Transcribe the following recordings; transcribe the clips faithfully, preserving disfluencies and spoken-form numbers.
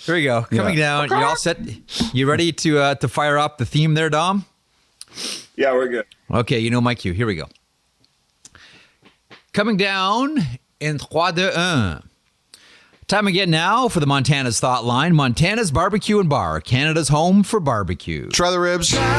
Here we go. Coming Yeah. down. You all set? You ready to uh, to fire up the theme there, Dom? Yeah, we're good. Okay, you know my cue. Here we go. Coming down in three, two, one. Time again now for the Montana's Thought Line. Montana's Barbecue and Bar, Canada's home for barbecue. Try the ribs. No,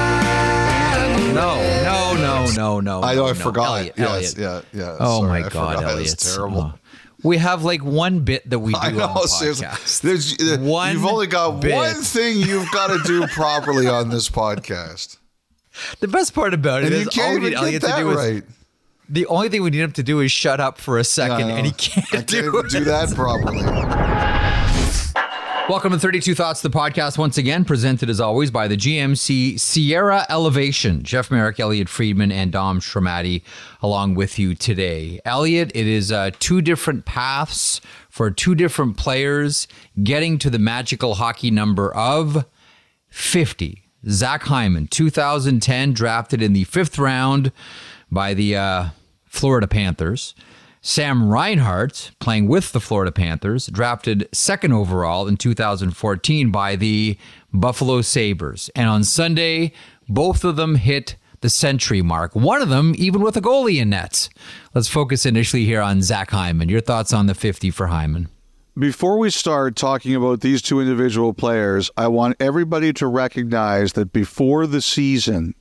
no, no, no, no. I know, no, I no. forgot. Elliot, yes, Elliot. yeah, yeah. Oh Sorry, my I God, forgot. Elliot. It's terrible. Oh. We have like one bit that we do I know, on the seriously. podcast. There's, uh, One you've only got bit. one thing you've got to do properly on this podcast. The best part about it And is you all can't we even need Elliot get to that do is right. the only thing we need him to do is shut up for a second, Yeah, I and he know. can't, I can't do even it. do that properly. Welcome to thirty-two Thoughts, the podcast, once again, presented as always by the G M C Sierra Elevation. Jeff Merrick, Elliot Friedman, and Dom Schramati along with you today. Elliot, it is uh, two different paths for two different players getting to the magical hockey number of fifty. Zach Hyman, two thousand ten, drafted in the fifth round by the uh, Florida Panthers. Sam Reinhart, playing with the Florida Panthers, drafted second overall in two thousand fourteen by the Buffalo Sabres. And on Sunday, both of them hit the century mark. One of them even with a goalie in net. Let's focus initially here on Zach Hyman. Your thoughts on the fifty for Hyman? Before we start talking about these two individual players, I want everybody to recognize that before the season,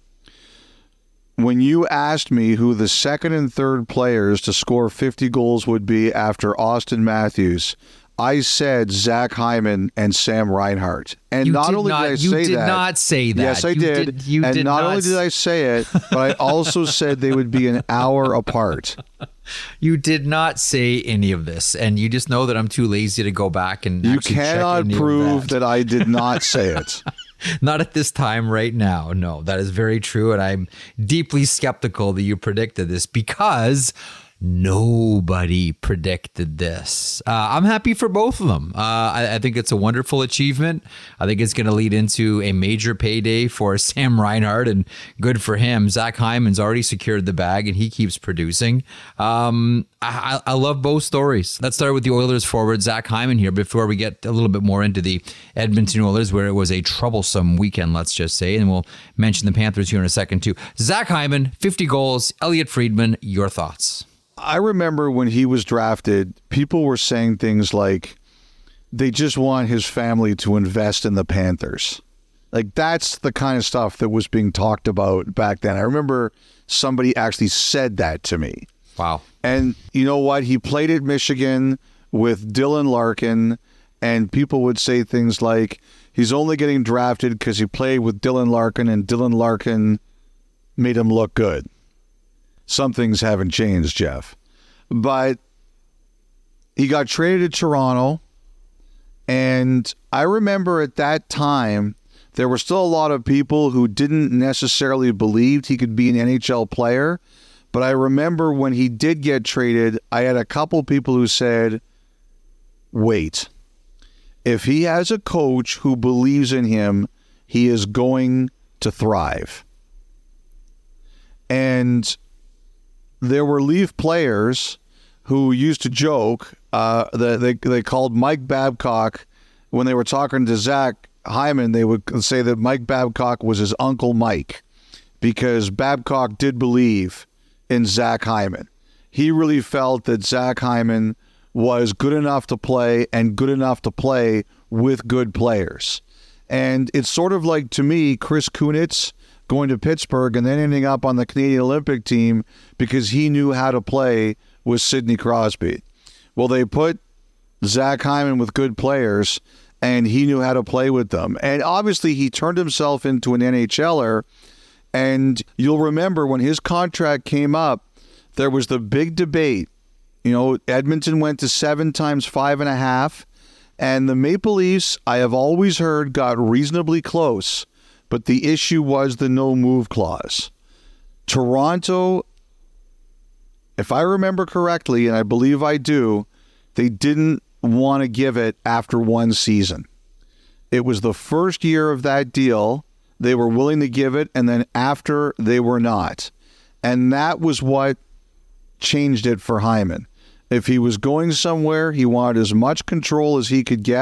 when you asked me who the second and third players to score fifty goals would be after Austin Matthews, I said Zach Hyman and Sam Reinhart. And You not did only not- did I you say did that. not say that. Yes, I You did. did- you and did not, not only did I say it, but I also said they would be an hour apart. You did not say any of this, and you just know that I'm too lazy to go back and You actually check cannot any of prove that I did not say it. Not at this time right now. No, that is very true. And I'm deeply skeptical that you predicted this because nobody predicted this. Uh, I'm happy for both of them. Uh, I, I think it's a wonderful achievement. I think it's going to lead into a major payday for Sam Reinhart, and good for him. Zach Hyman's already secured the bag, and he keeps producing. Um, I, I love both stories. Let's start with the Oilers forward, Zach Hyman, here before we get a little bit more into the Edmonton Oilers, where it was a troublesome weekend, let's just say, and we'll mention the Panthers here in a second too. Zach Hyman, fifty goals. Elliot Friedman, your thoughts? I remember when he was drafted, people were saying things like they just want his family to invest in the Panthers. Like, that's the kind of stuff that was being talked about back then. I remember somebody actually said that to me. Wow. And you know what? He played at Michigan with Dylan Larkin, and people would say things like he's only getting drafted because he played with Dylan Larkin and Dylan Larkin made him look good. Some things haven't changed, Jeff. But he got traded to Toronto, and I remember at that time there were still a lot of people who didn't necessarily believe he could be an N H L player. But I remember when he did get traded, I had a couple people who said, wait, if he has a coach who believes in him, he is going to thrive. And there were Leaf players who used to joke, uh, that they, they called Mike Babcock, when they were talking to Zach Hyman, they would say that Mike Babcock was his Uncle Mike, because Babcock did believe in Zach Hyman. He really felt that Zach Hyman was good enough to play and good enough to play with good players. And it's sort of like, to me, Chris Kunitz going to Pittsburgh and then ending up on the Canadian Olympic team because he knew how to play with Sidney Crosby. Well, they put Zach Hyman with good players, and he knew how to play with them. And obviously, he turned himself into an N H L er. And you'll remember when his contract came up, there was the big debate. You know, Edmonton went to seven times five and a half, and the Maple Leafs, I have always heard, got reasonably close. But the issue was the no-move clause. Toronto, if I remember correctly, and I believe I do, they didn't want to give it after one season. It was the first year of that deal. They were willing to give it, and then after, they were not. And that was what changed it for Hyman. If he was going somewhere, he wanted as much control as he could get,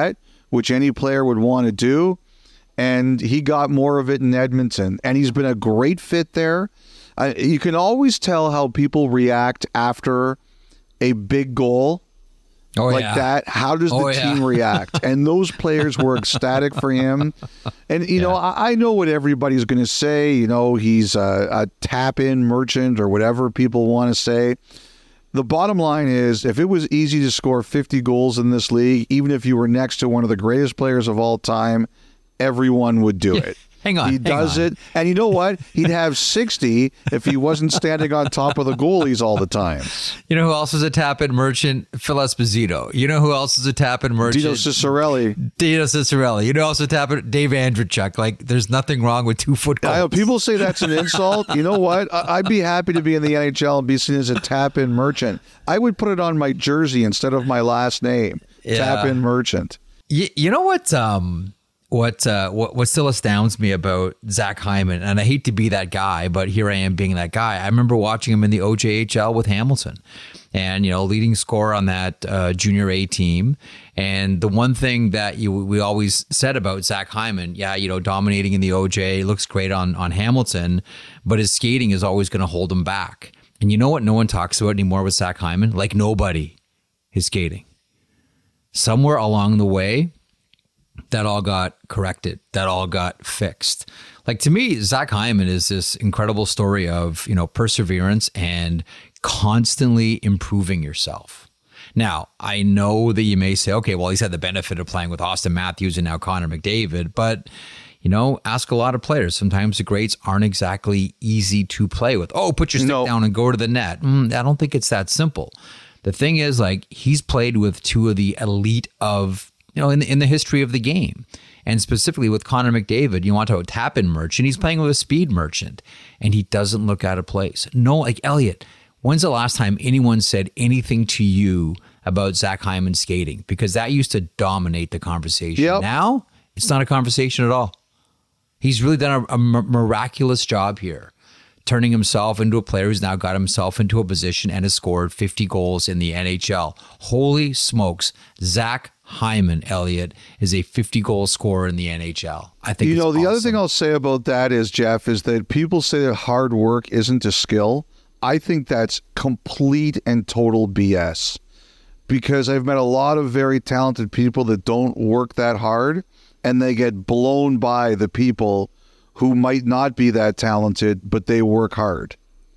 which any player would want to do. And he got more of it in Edmonton. And he's been a great fit there. Uh, you can always tell how people react after a big goal. Oh, like yeah. that. How does Oh, the yeah. team react? And those players were ecstatic for him. And, you know, I, I know what everybody's going to say. You know, he's a, a tap-in merchant or whatever people want to say. The bottom line is, if it was easy to score fifty goals in this league, even if you were next to one of the greatest players of all time, everyone would do it. Hang on. He hang does on. it. And you know what? He'd have sixty if he wasn't standing on top of the goalies all the time. You know who else is a tap-in merchant? Phil Esposito. You know who else is a tap-in merchant? Dino Ciccarelli. Dino Ciccarelli. You know who else is a tap-in? Dave Andreychuk. Like, there's nothing wrong with two-foot goals. I know people say that's an insult. You know what? I- I'd be happy to be in the N H L and be seen as a tap-in merchant. I would put it on my jersey instead of my last name. Yeah. Tap-in merchant. You, you know what? Um, what uh, what what still astounds me about Zach Hyman, and I hate to be that guy, but here I am being that guy. I remember watching him in the O J H L with Hamilton, and you know, leading scorer on that uh, junior A team. And the one thing that you we always said about Zach Hyman, yeah, you know, dominating in the O J, looks great on on Hamilton, but his skating is always going to hold him back. And you know what? No one talks about anymore with Zach Hyman, like nobody, his skating. Somewhere along the way, that all got corrected. That all got fixed. Like, to me, Zach Hyman is this incredible story of, you know, perseverance and constantly improving yourself. Now, I know that you may say, okay, well, he's had the benefit of playing with Austin Matthews and now Connor McDavid, but, you know, ask a lot of players. Sometimes the greats aren't exactly easy to play with. Oh, put your stick No. down and go to the net. Mm, I don't think it's that simple. The thing is, like, he's played with two of the elite of, you know, in the, in the history of the game. And specifically with Connor McDavid, you want to tap in merchant. He's playing with a speed merchant, and he doesn't look out of place. No, like, Elliot, when's the last time anyone said anything to you about Zach Hyman skating? Because that used to dominate the conversation. Yep. Now, it's not a conversation at all. He's really done a, a miraculous job here, turning himself into a player who's now got himself into a position and has scored fifty goals in the N H L. Holy smokes, Zach Hyman, Elliot, is a fifty-goal scorer in the N H L. I think You it's know, the other awesome. thing I'll say about that is, Jeff, is that people say that hard work isn't a skill. I think that's complete and total B S, because I've met a lot of very talented people that don't work that hard, and they get blown by the people who might not be that talented, but they work hard.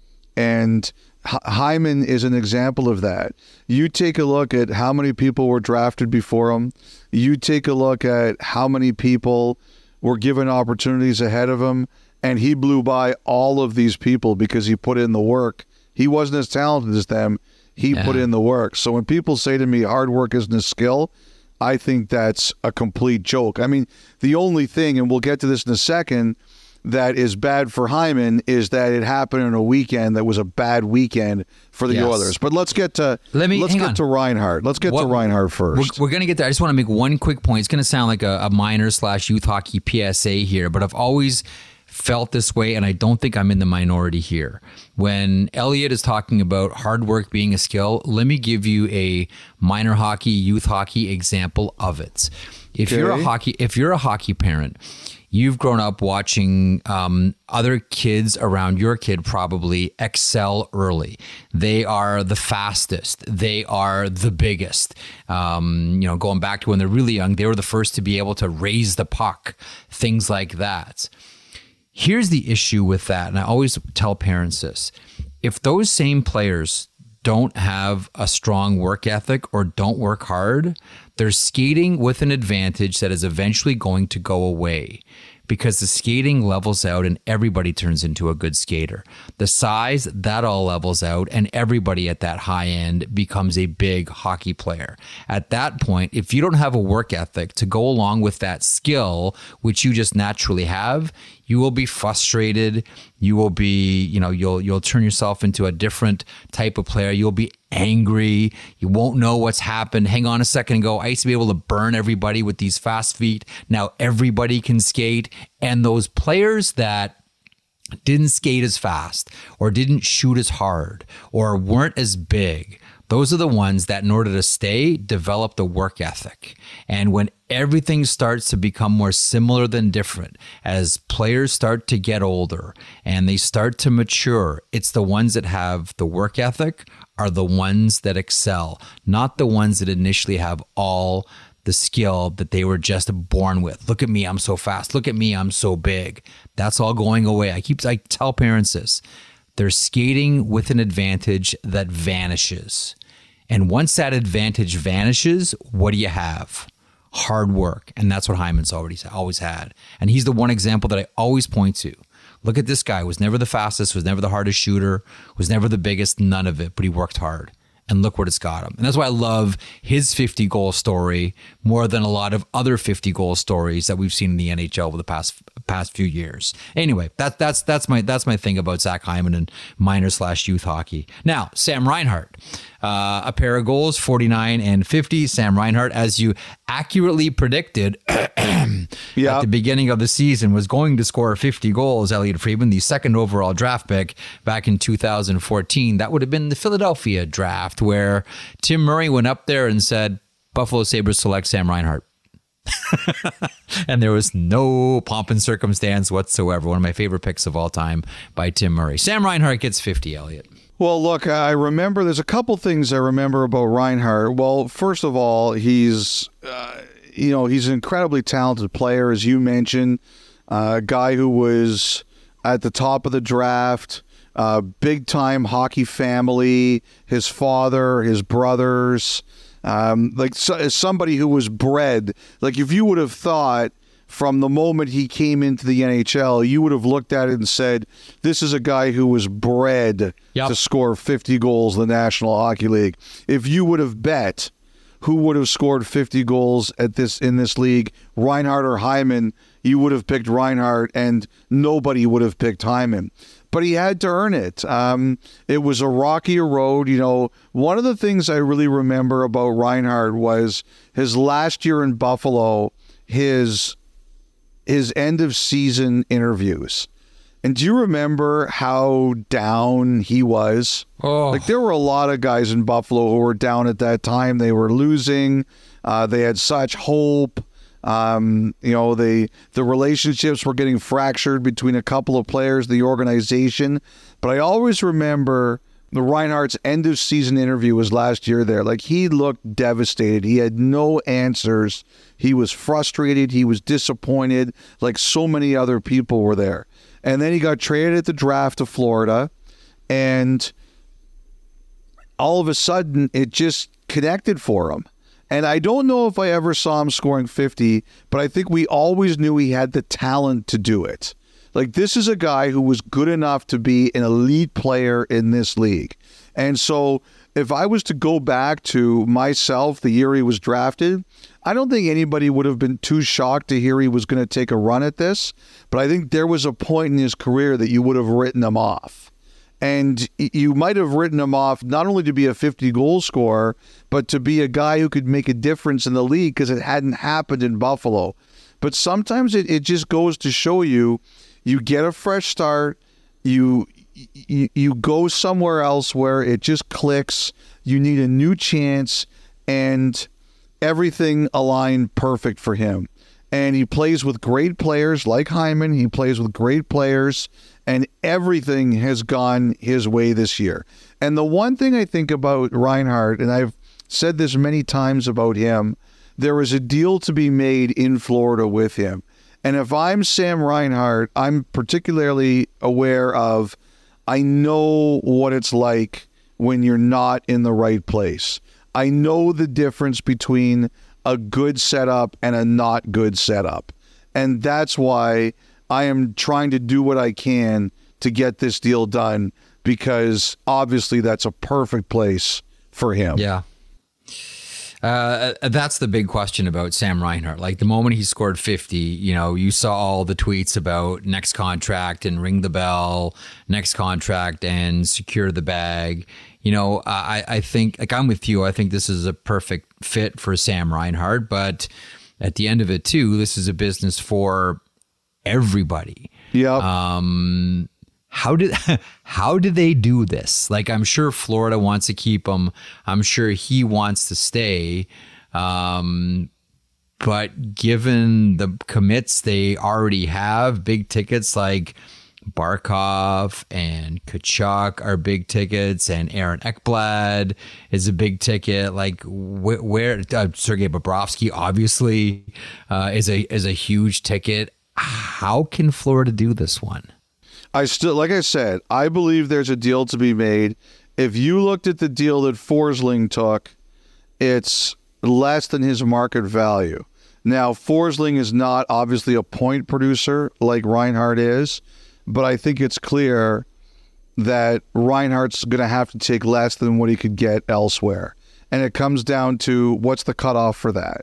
And H- Hyman is an example of that. You take a look at how many people were drafted before him. You take a look at how many people were given opportunities ahead of him, and he blew by all of these people because he put in the work. He wasn't as talented as them. He Yeah. put in the work. So when people say to me, hard work isn't a skill, I think that's a complete joke. I mean, the only thing, and we'll get to this in a second, that is bad for Hyman is that it happened in a weekend that was a bad weekend for the Yes. Oilers. But let's get to Let me- let's hang get on. to Reinhart. Let's get What- to Reinhart first. We're, we're going to get there. I just want to make one quick point. It's going to sound like a, a minor slash youth hockey P S A here, but I've always felt this way, and I don't think I'm in the minority here. When Elliot is talking about hard work being a skill, let me give you a minor hockey, youth hockey example of it. If you're a Okay. hockey, if you're a hockey parent, you've grown up watching um, other kids around your kid probably excel early. They are the fastest. They are the biggest. Um, you know, going back to when they're really young, they were the first to be able to raise the puck, things like that. Here's the issue with that, and I always tell parents this. If those same players don't have a strong work ethic or don't work hard, they're skating with an advantage that is eventually going to go away because the skating levels out and everybody turns into a good skater. The size, that all levels out, and everybody at that high end becomes a big hockey player. At that point, if you don't have a work ethic to go along with that skill, which you just naturally have, you will be frustrated. You will be, you know, you'll you'll turn yourself into a different type of player. You'll be angry. You won't know what's happened. Hang on a second and go, I used to be able to burn everybody with these fast feet. Now everybody can skate. And those players that didn't skate as fast or didn't shoot as hard or weren't as big, Those are the ones that, in order to stay, develop the work ethic. And when everything starts to become more similar than different, as players start to get older and they start to mature, it's the ones that have the work ethic are the ones that excel, not the ones that initially have all the skill that they were just born with. Look at me, I'm so fast. Look at me, I'm so big. That's all going away. I keep I tell parents this. They're skating with an advantage that vanishes. And once that advantage vanishes, what do you have? Hard work. And that's what Hyman's already always had. And he's the one example that I always point to. Look at this guy, was never the fastest, was never the hardest shooter, was never the biggest, none of it, but he worked hard. And look what it's got him. And that's why I love his fifty-goal story more than a lot of other fifty-goal stories that we've seen in the N H L over the past past few years. Anyway, that, that's that's my that's my thing about Zach Hyman and minor slash youth hockey. Now, Sam Reinhart, uh, a pair of goals, forty-nine and fifty. Sam Reinhart, as you accurately predicted yeah. at the beginning of the season, was going to score fifty goals. Elliot Friedman, the second overall draft pick back in two thousand fourteen. That would have been the Philadelphia draft, where Tim Murray went up there and said, Buffalo Sabres select Sam Reinhart. And there was no pomp and circumstance whatsoever. One of my favorite picks of all time by Tim Murray. Sam Reinhart gets fifty, Elliot. Well, look, I remember there's a couple things I remember about Reinhart. Well, first of all, he's, uh, you know, he's an incredibly talented player, as you mentioned, uh, a guy who was at the top of the draft, uh, big-time hockey family, his father, his brothers, um, like so, as somebody who was bred. Like if you would have thought from the moment he came into the N H L, you would have looked at it and said, this is a guy who was bred yep. to score fifty goals in the National Hockey League. If you would have bet who would have scored fifty goals at this in this league, Reinhart or Hyman, you would have picked Reinhart, and nobody would have picked Hyman. But he had to earn it. Um, it was a rockier road. You know, one of the things I really remember about Reinhart was his last year in Buffalo, his his end of season interviews. And do you remember how down he was? Oh. Like there were a lot of guys in Buffalo who were down at that time. They were losing. Uh, they had such hope. Um, you know, they the relationships were getting fractured between a couple of players, the organization. But I always remember the Reinhart's end of season interview was last year there. Like he looked devastated. He had no answers. He was frustrated. He was disappointed, like so many other people were there. And then he got traded at the draft to Florida, and all of a sudden it just connected for him. And I don't know if I ever saw him scoring fifty, but I think we always knew he had the talent to do it. Like this is a guy who was good enough to be an elite player in this league. And so if I was to go back to myself the year he was drafted, I don't think anybody would have been too shocked to hear he was going to take a run at this. But I think there was a point in his career that you would have written him off. And you might have written him off not only to be a fifty-goal scorer, but to be a guy who could make a difference in the league because it hadn't happened in Buffalo. But sometimes it, it just goes to show you, you get a fresh start, you, you you go somewhere else where it just clicks, you need a new chance, and everything aligned perfect for him. And he plays with great players like Hyman. He plays with great players, and everything has gone his way this year. And the one thing I think about Reinhart, and I've said this many times about him, there was a deal to be made in Florida with him. And if I'm Sam Reinhart, I'm particularly aware of, I know what it's like when you're not in the right place. I know the difference between a good setup and a not good setup. And that's why I am trying to do what I can to get this deal done, because obviously that's a perfect place for him. Yeah. Uh, that's the big question about Sam Reinhart. Like the moment he scored fifty, you know, you saw all the tweets about next contract and ring the bell, next contract and secure the bag. You know, I, I think, like I'm with you, I think this is a perfect fit for Sam Reinhart. But at the end of it, too, this is a business for everybody. Yeah. Um, How did how did they do this? Like, I'm sure Florida wants to keep him. I'm sure he wants to stay. Um, but given the commits they already have, big tickets like Barkov and Kachuk are big tickets, and Aaron Ekblad is a big ticket. Like wh- where uh, Sergei Bobrovsky obviously uh, is a is a huge ticket. How can Florida do this one? I still, like I said, I believe there's a deal to be made. If you looked at the deal that Forsling took, it's less than his market value. Now, Forsling is not obviously a point producer like Reinhart is, but I think it's clear that Reinhart's going to have to take less than what he could get elsewhere. And it comes down to what's the cutoff for that?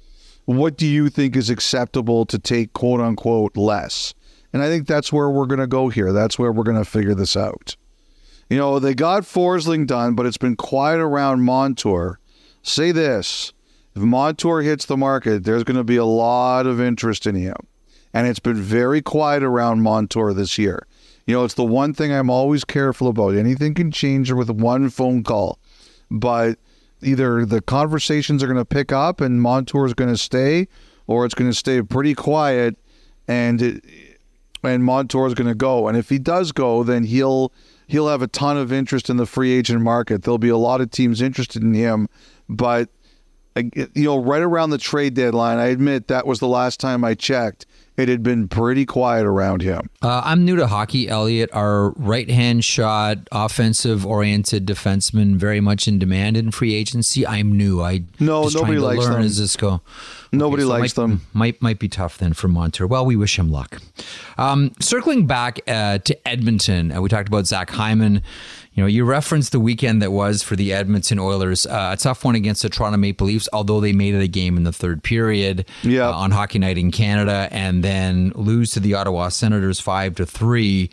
What do you think is acceptable to take, quote unquote, less? And I think that's where we're going to go here. That's where we're going to figure this out. You know, they got Forsling done, but it's been quiet around Montour. Say this, if Montour hits the market, there's going to be a lot of interest in him. And it's been very quiet around Montour this year. You know, it's the one thing I'm always careful about. Anything can change with one phone call. But either the conversations are going to pick up and Montour is going to stay, or it's going to stay pretty quiet and it, and Montour is going to go. And if he does go, then he'll he'll have a ton of interest in the free agent market. There'll be a lot of teams interested in him. But, you know, right around the trade deadline, I admit that was the last time I checked. It had been pretty quiet around him. Uh, I'm new to hockey, Elliot. Our right-hand shot, offensive-oriented defenseman very much in demand in free agency. I'm new. I no just nobody trying to likes learn them. As this go. Nobody okay, so likes might, them. Might might be tough then for Montour. Well, we wish him luck. Um, circling back uh, to Edmonton, uh, we talked about Zach Hyman. You know, you referenced the weekend that was for the Edmonton Oilers. Uh, a tough one against the Toronto Maple Leafs, although they made it a game in the third period yep. uh, on Hockey Night in Canada, and then lose to the Ottawa Senators five to three.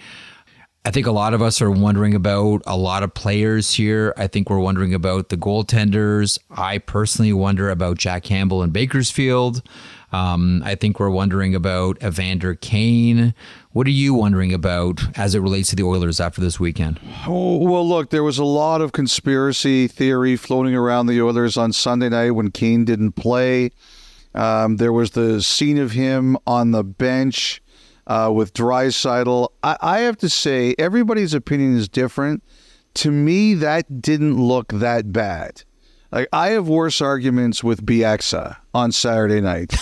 I think a lot of us are wondering about a lot of players here. I think we're wondering about the goaltenders. I personally wonder about Jack Campbell and Bakersfield. Um, I think we're wondering about Evander Kane. What are you wondering about as it relates to the Oilers after this weekend? Oh, well, look, there was a lot of conspiracy theory floating around the Oilers on Sunday night when Kane didn't play. Um, there was the scene of him on the bench uh, with Draisaitl. I, I have to say, everybody's opinion is different. To me, that didn't look that bad. Like, I have worse arguments with Bieksa on Saturday night.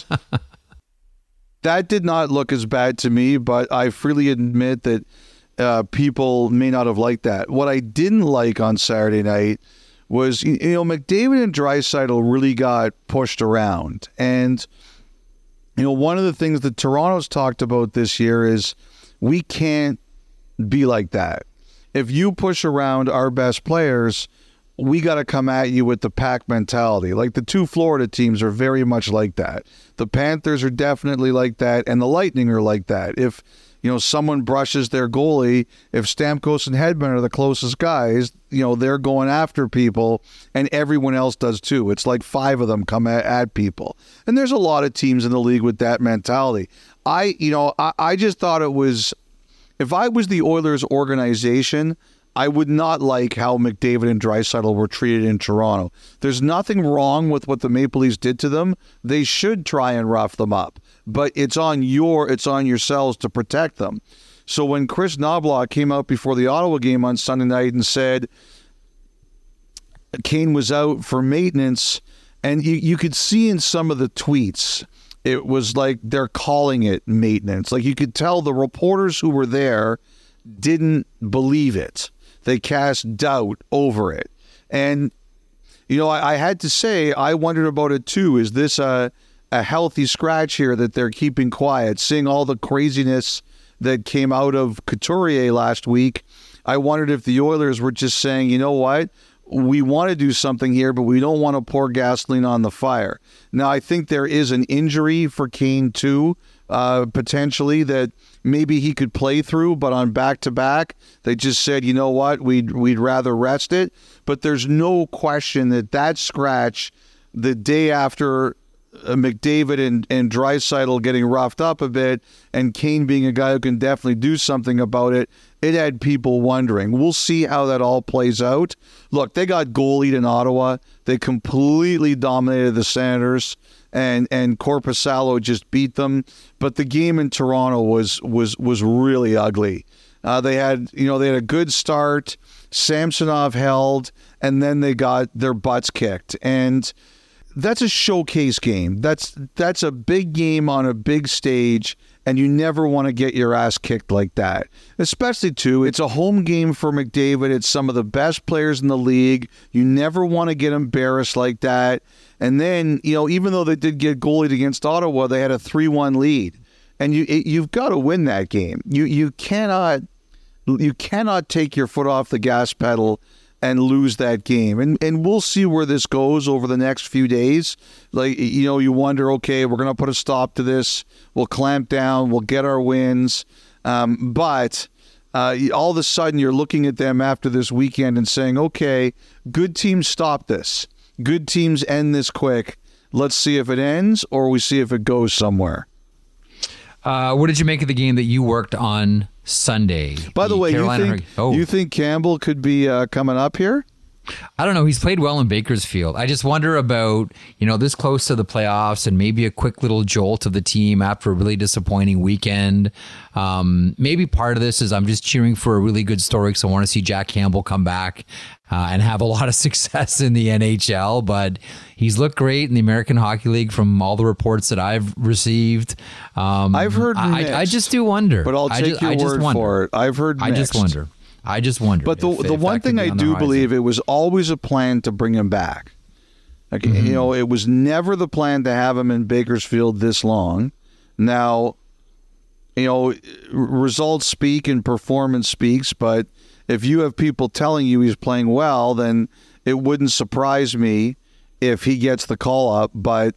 That did not look as bad to me, but I freely admit that uh, people may not have liked that. What I didn't like on Saturday night was, you know, McDavid and Draisaitl really got pushed around. And, you know, one of the things that Toronto's talked about this year is we can't be like that. If you push around our best players, we got to come at you with the pack mentality. Like the two Florida teams are very much like that. The Panthers are definitely like that, and the Lightning are like that. If, you know, someone brushes their goalie, if Stamkos and Hedman are the closest guys, you know, they're going after people, and everyone else does too. It's like five of them come at, at people. And there's a lot of teams in the league with that mentality. I, you know, I, I just thought it was, if I was the Oilers organization, I would not like how McDavid and Draisaitl were treated in Toronto. There's nothing wrong with what the Maple Leafs did to them. They should try and rough them up, but it's on your, it's on yourselves to protect them. So when Chris Knobloch came out before the Ottawa game on Sunday night and said Kane was out for maintenance, and you, you could see in some of the tweets, it was like they're calling it maintenance. Like you could tell the reporters who were there didn't believe it. They cast doubt over it. And, you know, I, I had to say, I wondered about it too. Is this a, a healthy scratch here that they're keeping quiet? Seeing all the craziness that came out of Couturier last week, I wondered if the Oilers were just saying, you know what? We want to do something here, but we don't want to pour gasoline on the fire. Now, I think there is an injury for Kane too, uh, potentially, that maybe he could play through, but on back-to-back, they just said, you know what, we'd, we'd rather rest it. But there's no question that that scratch, the day after McDavid and, and Draisaitl getting roughed up a bit and Kane being a guy who can definitely do something about it, it had people wondering. We'll see how that all plays out. Look, they got goalied in Ottawa. They completely dominated the Senators, and and Korpisalo just beat them. But the game in Toronto was was was really ugly. Uh, they had you know they had a good start. Samsonov held, and then they got their butts kicked. And that's a showcase game. That's that's a big game on a big stage, and you never want to get your ass kicked like that. Especially, too, it's a home game for McDavid. It's some of the best players in the league. You never want to get embarrassed like that. And then, you know, even though they did get goalied against Ottawa, they had a three one lead. And you it, you've got to win that game. You you cannot you cannot take your foot off the gas pedal and lose that game. And and we'll see where this goes over the next few days. Like, you know, you wonder, okay, we're going to put a stop to this. We'll clamp down. We'll get our wins. Um, but uh, all of a sudden you're looking at them after this weekend and saying, okay, good teams stop this. Good teams end this quick. Let's see if it ends or we see if it goes somewhere. Uh, what did you make of the game that you worked on Sunday? By the, the way, Carolina you think, Hur- oh. you think Campbell could be uh, coming up here? I don't know. He's played well in Bakersfield. I just wonder about, you know, this close to the playoffs and maybe a quick little jolt of the team after a really disappointing weekend. Um, maybe part of this is I'm just cheering for a really good story because I want to see Jack Campbell come back uh, and have a lot of success in the N H L. But he's looked great in the American Hockey League from all the reports that I've received. Um, I've heard I, I, I just do wonder. But I'll take just, your word wonder. for it. I've heard mixed. I just wonder. I just wonder. But the if, the if one thing I do believe, it was always a plan to bring him back. Like, mm-hmm. you know, it was never the plan to have him in Bakersfield this long. Now, you know, results speak and performance speaks, but if you have people telling you he's playing well, then it wouldn't surprise me if he gets the call up. But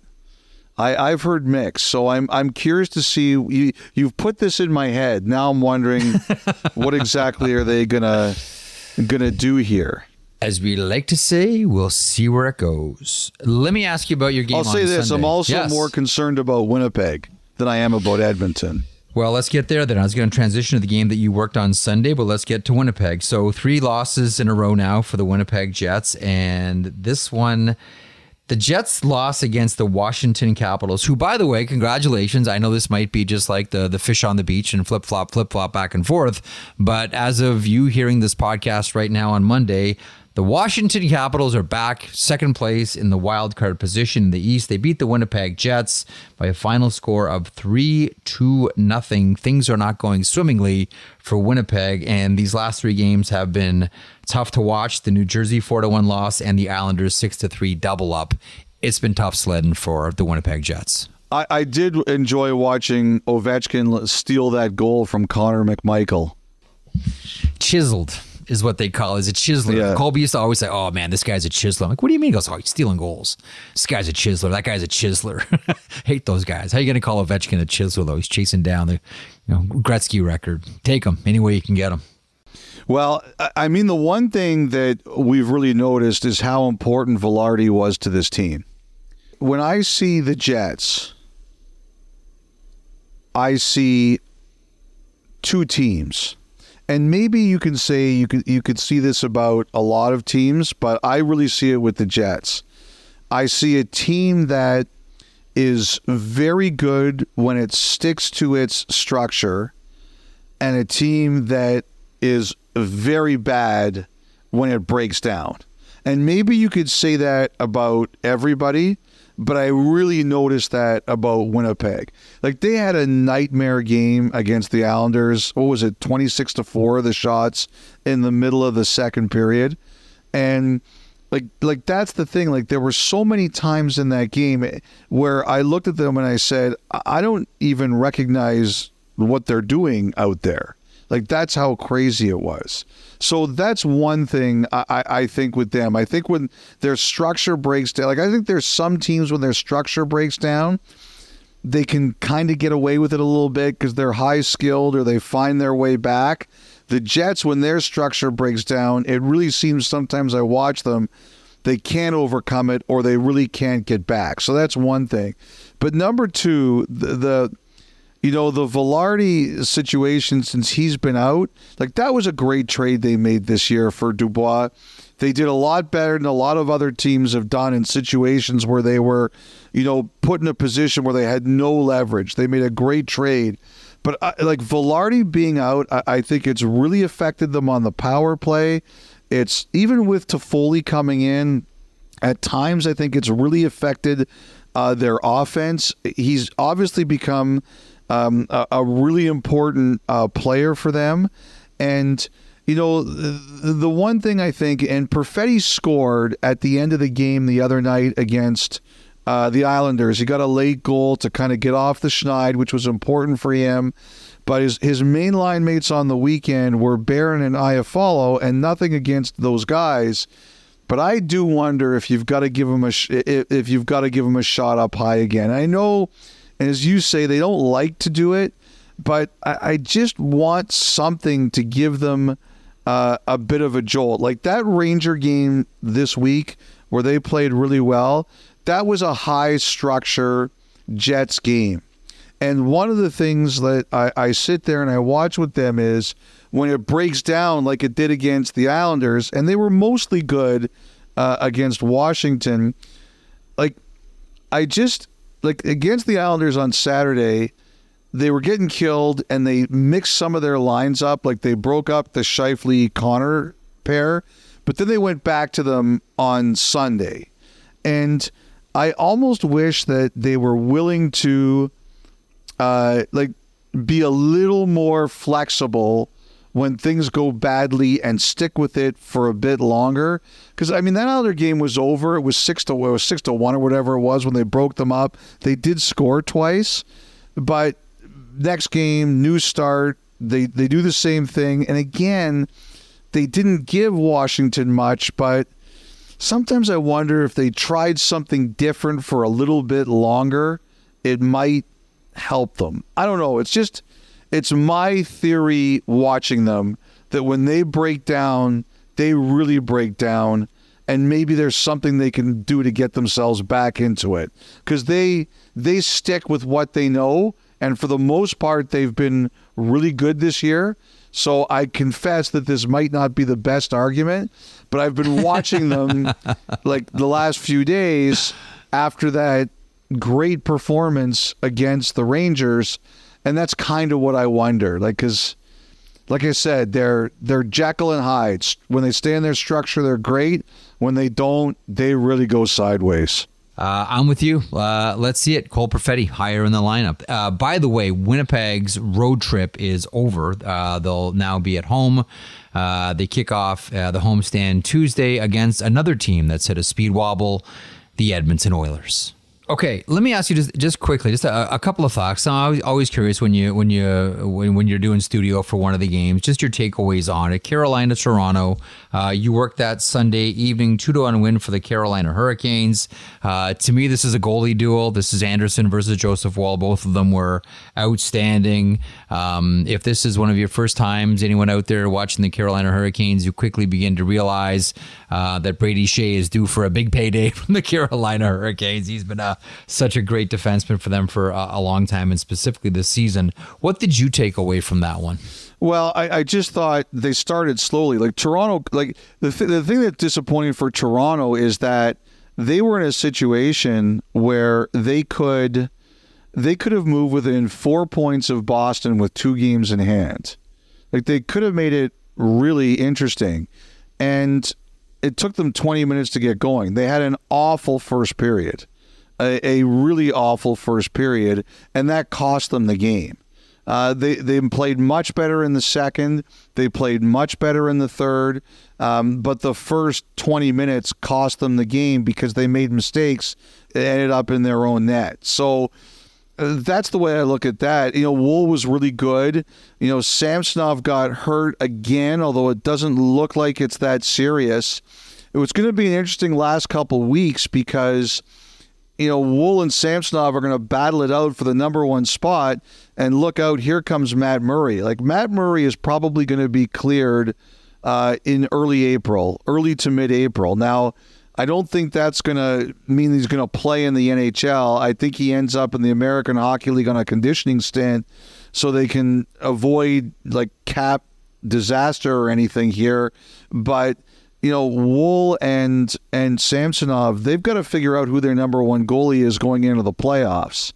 I, I've heard mixed, so I'm I'm curious to see. You, you've put this in my head. Now I'm wondering what exactly are they gonna gonna do here. As we like to say, we'll see where it goes. Let me ask you about your game. I'll say on this: Sunday. I'm also yes. more concerned about Winnipeg than I am about Edmonton. Well, let's get there then. I was going to transition to the game that you worked on Sunday, but let's get to Winnipeg. So three losses in a row now for the Winnipeg Jets, and this one. The Jets' loss against the Washington Capitals, who, by the way, congratulations. I know this might be just like the, the fish on the beach and flip-flop, flip-flop back and forth. But as of you hearing this podcast right now on Monday, the Washington Capitals are back second place in the wild card position in the East. They beat the Winnipeg Jets by a final score of three to nothing. Things are not going swimmingly for Winnipeg, and these last three games have been tough to watch. The New Jersey four to one loss and the Islanders six to three double up. It's been tough sledding for the Winnipeg Jets. I, I did enjoy watching Ovechkin steal that goal from Connor McMichael. Chiseled is what they call it. Is a chiseler. Yeah. Colby used to always say, oh man, this guy's a chiseler. I'm like, what do you mean? He goes, oh, he's stealing goals. This guy's a chiseler. That guy's a chiseler. Hate those guys. How are you going to call Ovechkin a chiseler, though? He's chasing down the you know Gretzky record. Take him any way you can get him. Well, I mean, the one thing that we've really noticed is how important Velarde was to this team. When I see the Jets, I see two teams. And maybe you can say you could you could see this about a lot of teams, but I really see it with the Jets. I see a team that is very good when it sticks to its structure, and a team that is very bad when it breaks down. And maybe you could say that about everybody, but I really noticed that about Winnipeg. Like, they had a nightmare game against the Islanders. What was it, twenty-six to four, the shots in the middle of the second period. And like like that's the thing. Like, there were so many times in that game where I looked at them and I said, I don't even recognize what they're doing out there. Like, that's how crazy it was. So that's one thing I, I, I think with them. I think when their structure breaks down, like I think there's some teams when their structure breaks down, they can kind of get away with it a little bit because they're high skilled or they find their way back. The Jets, when their structure breaks down, it really seems sometimes I watch them, they can't overcome it or they really can't get back. So that's one thing. But number two, the, the you know, the Vilardi situation since he's been out, like that was a great trade they made this year for Dubois. They did a lot better than a lot of other teams have done in situations where they were, you know, put in a position where they had no leverage. They made a great trade. But uh, like Vilardi being out, I, I think it's really affected them on the power play. It's even with Toffoli coming in, at times I think it's really affected uh, their offense. He's obviously become um, a, a really important uh, player for them. And, you know, the, the one thing I think, and Perfetti scored at the end of the game the other night against uh, the Islanders. He got a late goal to kind of get off the schneid, which was important for him. But his, his main line mates on the weekend were Barron and Iafallo, and nothing against those guys. But I do wonder if you've got to give him a sh- if you've got to give him a shot up high again. I know, and as you say, they don't like to do it, but I, I just want something to give them uh, a bit of a jolt. Like that Ranger game this week where they played really well, that was a high structure Jets game. And one of the things that I, I sit there and I watch with them is when it breaks down like it did against the Islanders, and they were mostly good uh, against Washington. Like, I just, like against the Islanders on Saturday, they were getting killed and they mixed some of their lines up. Like they broke up the Scheifele-Connor pair, but then they went back to them on Sunday. And I almost wish that they were willing to Uh, like be a little more flexible when things go badly and stick with it for a bit longer. Because I mean that other game was over. It was six to it was six to one or whatever it was when they broke them up. They did score twice, but next game, new start. They they do the same thing, and again, they didn't give Washington much. But sometimes I wonder if they tried something different for a little bit longer, it might help them. I don't know. It's just, it's my theory watching them that when they break down, they really break down, and maybe there's something they can do to get themselves back into it. Because they they stick with what they know, and for the most part, they've been really good this year. So I confess that this might not be the best argument, but I've been watching them like the last few days after that great performance against the Rangers, and that's kind of what I wonder. Like, because, like I said, they're they're Jekyll and Hyde. When they stay in their structure, they're great. When they don't, they really go sideways. Uh, I'm with you. Uh, let's see it. Cole Perfetti higher in the lineup. Uh, by the way, Winnipeg's road trip is over. Uh, they'll now be at home. Uh, they kick off uh, the homestand Tuesday against another team that's hit a speed wobble, the Edmonton Oilers. Okay, let me ask you just just quickly, just a, a couple of thoughts. I'm always, always curious when you when you when, when you're doing studio for one of the games, just your takeaways on it. Carolina, Toronto. Uh, you worked that Sunday evening, two to one win for the Carolina Hurricanes. Uh, to me, this is a goalie duel. This is Anderson versus Joseph Woll. Both of them were outstanding. Um, if this is one of your first times, anyone out there watching the Carolina Hurricanes, you quickly begin to realize uh, that Brady Shea is due for a big payday from the Carolina Hurricanes. He's been a such a great defenseman for them for a, a long time, and specifically this season. What did you take away from that one? Well, I, I just thought they started slowly. Like Toronto, like the th- the thing that's disappointing for Toronto is that they were in a situation where they could they could have moved within four points of Boston with two games in hand. Like they could have made it really interesting, and it took them twenty minutes to get going. They had an awful first period. A, a really awful first period, and that cost them the game. Uh, they they played much better in the second. They played much better in the third, um, but the first twenty minutes cost them the game because they made mistakes that ended up in their own net. So uh, that's the way I look at that. You know, Woll was really good. You know, Samsonov got hurt again, although it doesn't look like it's that serious. It was going to be an interesting last couple weeks because, you know, Woll and Samsonov are going to battle it out for the number one spot, and look out, here comes Matt Murray. Like, Matt Murray is probably going to be cleared uh, in early April, early to mid-April. Now, I don't think that's going to mean he's going to play in the N H L. I think he ends up in the American Hockey League on a conditioning stint so they can avoid like cap disaster or anything here. But, you know, Wool and and Samsonov, they've got to figure out who their number one goalie is going into the playoffs.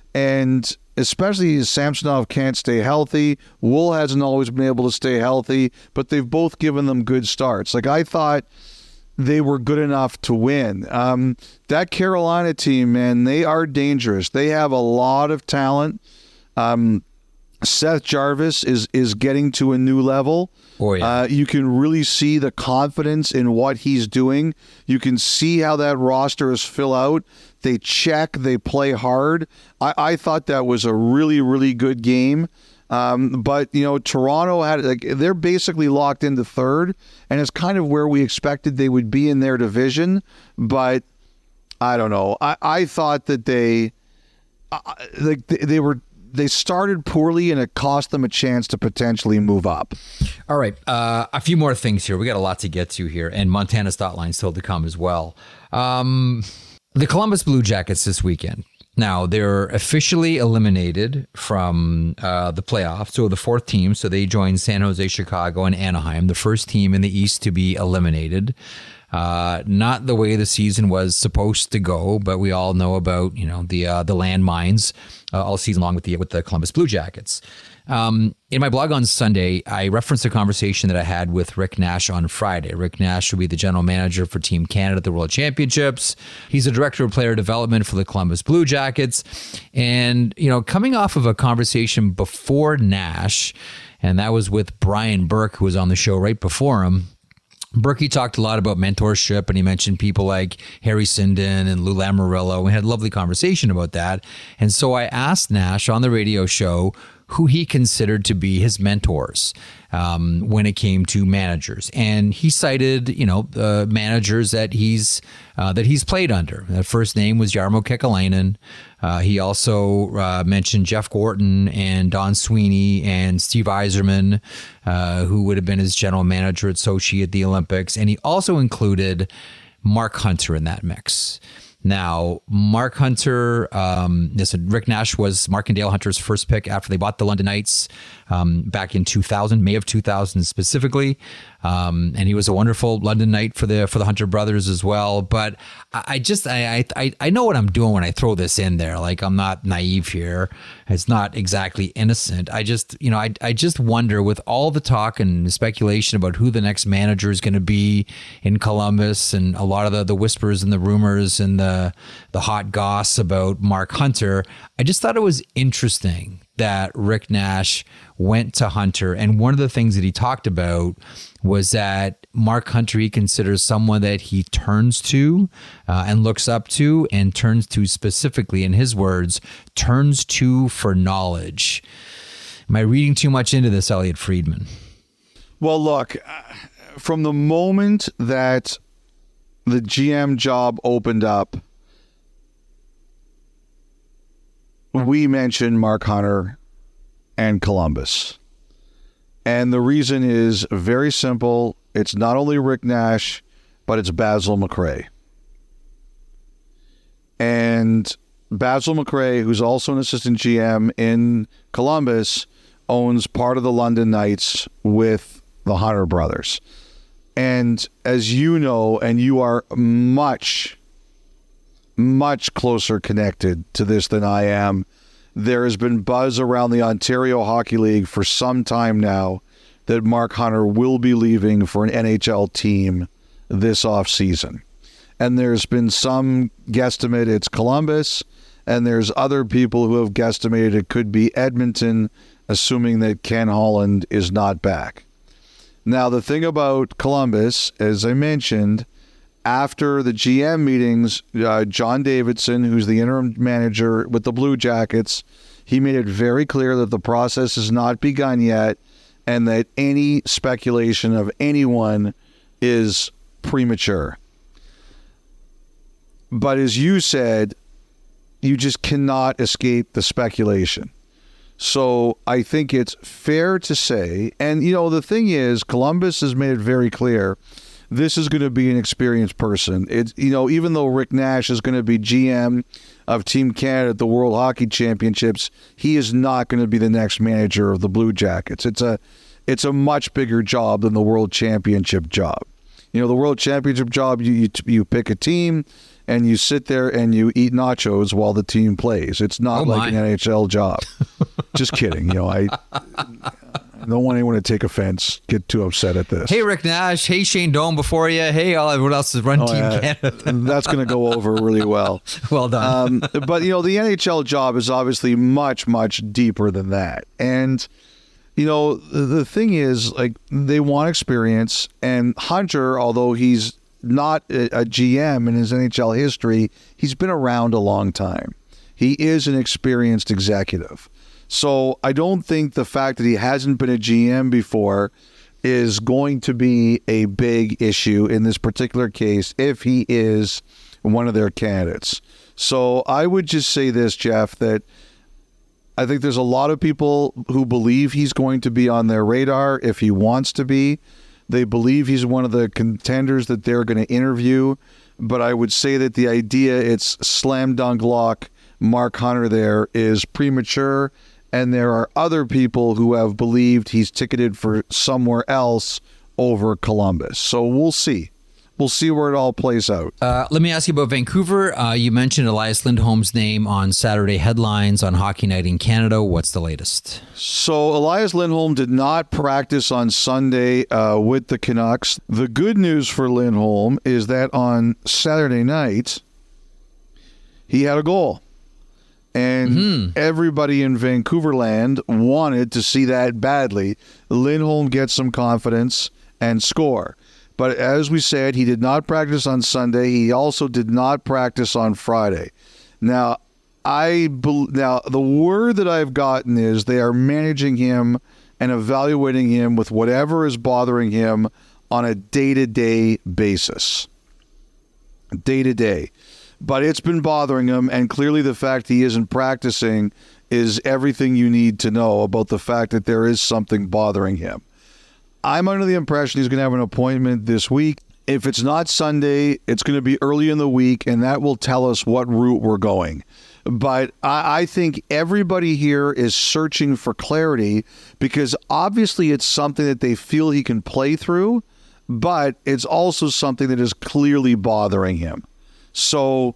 And especially as Samsonov can't stay healthy, Wool hasn't always been able to stay healthy, but they've both given them good starts. Like, I thought they were good enough to win. Um, that Carolina team, man, they are dangerous. They have a lot of talent. Um, Seth Jarvis is is getting to a new level. Oh, yeah. Uh, you can really see the confidence in what he's doing. You can see how that roster is fill out. They check, they play hard. I, I thought that was a really, really good game. Um, but, you know, Toronto had, like, they're basically locked into third, and it's kind of where we expected they would be in their division. But I don't know. I, I thought that they, uh, like, they, they were, they started poorly, and it cost them a chance to potentially move up. All right. Uh, a few more things here. We got a lot to get to here, and Montana's thought line still to come as well. Um, the Columbus Blue Jackets this weekend. Now, they're officially eliminated from uh, the playoffs, so the fourth team. So they join San Jose, Chicago, and Anaheim, the first team in the East to be eliminated. Uh, not the way the season was supposed to go, but we all know about, you know, the uh, the landmines uh, all season long with the with the Columbus Blue Jackets. Um, in my blog on Sunday, I referenced a conversation that I had with Rick Nash on Friday. Rick Nash will be the general manager for Team Canada at the World Championships. He's the director of player development for the Columbus Blue Jackets. And, you know, coming off of a conversation before Nash, and that was with Brian Burke, who was on the show right before him, Berkey talked a lot about mentorship, and he mentioned people like Harry Sinden and Lou Lamoriello. We had a lovely conversation about that. And so I asked Nash on the radio show who he considered to be his mentors um, when it came to managers. And he cited, you know, the managers that he's uh, that he's played under. The first name was Jarmo Kekalainen. Uh, he also uh, mentioned Jeff Gorton and Don Sweeney and Steve Yzerman, uh, who would have been his general manager at Sochi at the Olympics. And he also included Mark Hunter in that mix. Now, Mark Hunter, um, listen, Rick Nash was Mark and Dale Hunter's first pick after they bought the London Knights um, back in two thousand, May of two thousand specifically. Um, and he was a wonderful London Knight for the for the Hunter brothers as well. But I, I just I, I I know what I'm doing when I throw this in there. Like, I'm not naive here. It's not exactly innocent. I just you know I I just wonder, with all the talk and speculation about who the next manager is going to be in Columbus, and a lot of the the whispers and the rumors and the the hot goss about Mark Hunter, I just thought it was interesting that Rick Nash went to Hunter. And one of the things that he talked about was that Mark Hunter, he considers someone that he turns to uh, and looks up to, and turns to specifically, in his words, turns to for knowledge. Am I reading too much into this, Elliot Friedman? Well, look, from the moment that the G M job opened up, we mentioned Mark Hunter and Columbus. And the reason is very simple. It's not only Rick Nash, but it's Basil McRae. And Basil McRae, who's also an assistant G M in Columbus, owns part of the London Knights with the Hunter brothers. And as you know, and you are much, much closer connected to this than I am, there has been buzz around the Ontario Hockey League for some time now that Mark Hunter will be leaving for an N H L team this offseason. And there's been some guesstimate it's Columbus, and there's other people who have guesstimated it could be Edmonton, assuming that Ken Holland is not back. Now, the thing about Columbus, as I mentioned, after the G M meetings, uh, John Davidson, who's the interim manager with the Blue Jackets, he made it very clear that the process has not begun yet, and that any speculation of anyone is premature. But as you said, you just cannot escape the speculation. So I think it's fair to say, and you know, the thing is, Columbus has made it very clear this is going to be an experienced person. It's, you know, even though Rick Nash is going to be G M of Team Canada at the World Hockey Championships, he is not going to be the next manager of the Blue Jackets. It's a, it's a much bigger job than the World Championship job. You know, the World Championship job, you, you you pick a team and you sit there and you eat nachos while the team plays. It's not Oh, like my. an N H L job. Just kidding. You know, I, I don't want anyone to take offense, get too upset at this. Hey, Rick Nash. Hey, Shane Doan before you. Hey, all everyone else is run Oh, Team yeah. Canada. That's going to go over really well. Well done. Um, but, you know, the N H L job is obviously much, much deeper than that. And, you know, the, the thing is, like, they want experience. And Hunter, although he's not a, a G M in his N H L history, he's been around a long time. He is an experienced executive. So I don't think the fact that he hasn't been a G M before is going to be a big issue in this particular case if he is one of their candidates. So I would just say this, Jeff, that I think there's a lot of people who believe he's going to be on their radar if he wants to be. They believe he's one of the contenders that they're going to interview. But I would say that the idea it's slam dunk lock Mark Hunter there is premature. And there are other people who have believed he's ticketed for somewhere else over Columbus. So we'll see. We'll see where it all plays out. Uh, let me ask you about Vancouver. Uh, you mentioned Elias Lindholm's name on Saturday headlines on Hockey Night in Canada. What's the latest? So Elias Lindholm did not practice on Sunday uh, with the Canucks. The good news for Lindholm is that on Saturday night, he had a goal. And mm-hmm. everybody in Vancouverland wanted to see that badly. Lindholm gets some confidence and score. But as we said, he did not practice on Sunday. He also did not practice on Friday. Now, I be- now the word that I've gotten is they are managing him and evaluating him with whatever is bothering him on a day-to-day basis. Day-to-day. But it's been bothering him, and clearly the fact he isn't practicing is everything you need to know about the fact that there is something bothering him. I'm under the impression he's going to have an appointment this week. If it's not Sunday, it's going to be early in the week, and that will tell us what route we're going. But I, I think everybody here is searching for clarity because obviously it's something that they feel he can play through, but it's also something that is clearly bothering him. So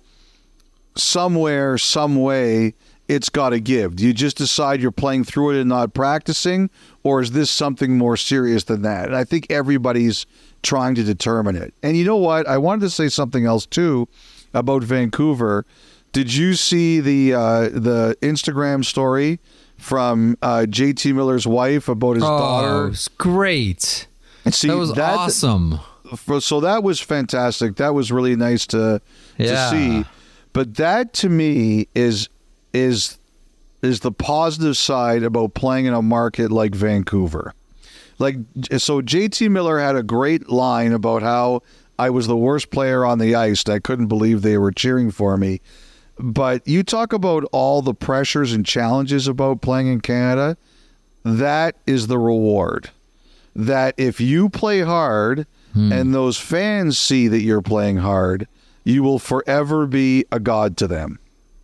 somewhere, some way, it's got to give. Do you just decide you're playing through it and not practicing, or is this something more serious than that? And I think everybody's trying to determine it. And you know what? I wanted to say something else, too, about Vancouver. Did you see the uh, the Instagram story from uh, J T Miller's wife about his oh, daughter? It was great. And see, that was that, awesome. So that was fantastic. That was really nice to Yeah. to see. But that to me is is is the positive side about playing in a market like Vancouver. Like so J T Miller had a great line about how I was the worst player on the ice. And I couldn't believe they were cheering for me. But you talk about all the pressures and challenges about playing in Canada, that is the reward. That if you play hard and those fans see that you're playing hard, you will forever be a god to them.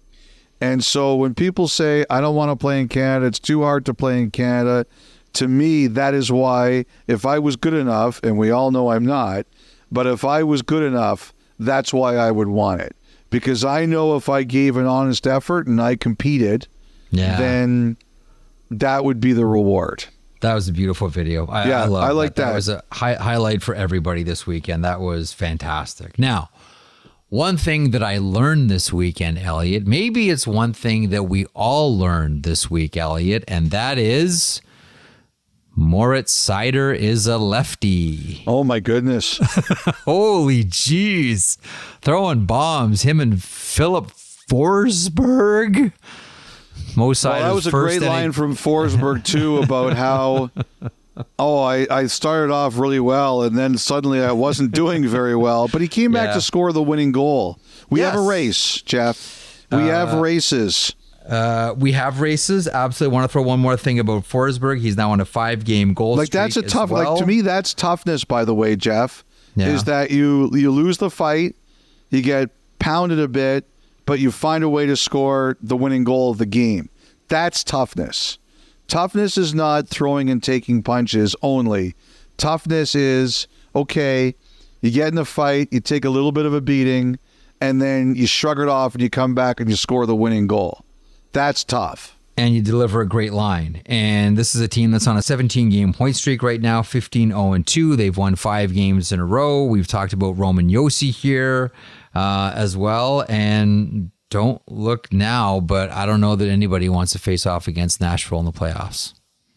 And so when people say, I don't want to play in Canada, it's too hard to play in Canada, to me, that is why if I was good enough, and we all know I'm not, but if I was good enough, that's why I would want it. Because I know if I gave an honest effort and I competed, Yeah. then that would be the reward. That was a beautiful video. I, Yeah, I love I like that. that. That was a hi- highlight for everybody this weekend. That was fantastic. Now, one thing that I learned this weekend, Elliot, maybe it's one thing that we all learned this week, Elliot, and that is Moritz Seider is a lefty. Oh, my goodness. Holy jeez. Throwing bombs, him and Philip Forsberg. Mo Seider's Well, that was a first great inning- line from Forsberg, too, about how, oh, I, I started off really well, and then suddenly I wasn't doing very well. But he came back Yeah. to score the winning goal. We have a Yes. race, Jeff. We have races. Uh, we have races. Absolutely. Want to throw one more thing about Forsberg. He's now on a five-game goal Like, streak that's a as tough, well. like, to me, that's toughness, by the way, Jeff. Yeah. is that you you lose the fight, you get pounded a bit, but you find a way to score the winning goal of the game. That's toughness. Toughness is not throwing and taking punches only. Toughness is, okay, you get in the fight, you take a little bit of a beating, and then you shrug it off and you come back and you score the winning goal. That's tough. And you deliver a great line. And this is a team that's on a seventeen-game point streak right now, fifteen oh and two. They've won five games in a row. We've talked about Roman Josi here uh, as well. And don't look now, but I don't know that anybody wants to face off against Nashville in the playoffs.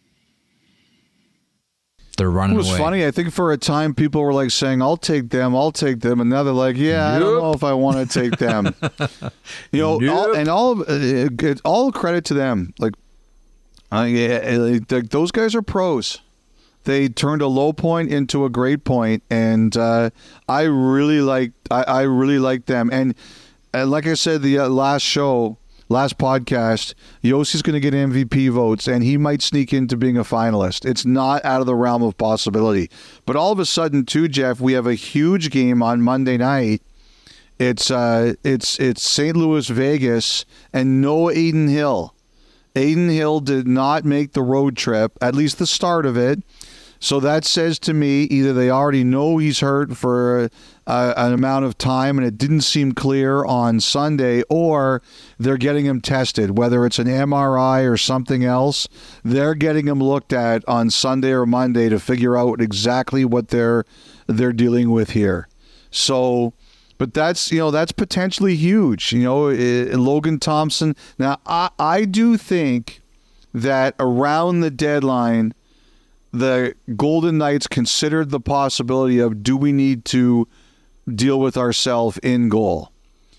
They're running away. It was away. funny. I think for a time people were like saying, I'll take them, I'll take them. And now they're like, yeah, I don't Nope. know if I want to take them. You know, Nope. all, and all, uh, all credit to them. Like, uh, yeah, like, those guys are pros. They turned a low point into a great point, and uh, I really like I, I really like them. And, and like I said, the uh, last show, last podcast, Yossi's going to get M V P votes, and he might sneak into being a finalist. It's not out of the realm of possibility. But all of a sudden, too, Jeff, we have a huge game on Monday night. It's uh, it's it's Saint Louis, Vegas, and no Adin Hill. Adin Hill did not make the road trip, at least the start of it. So that says to me either they already know he's hurt for uh, an amount of time and it didn't seem clear on Sunday, or they're getting him tested, whether it's an M R I or something else. They're getting him looked at on Sunday or Monday to figure out exactly what they're they're dealing with here. So, but that's, you know, that's potentially huge. You know, uh, Logan Thompson. Now, I, I do think that around the deadline, the Golden Knights considered the possibility of, do we need to deal with ourselves in goal?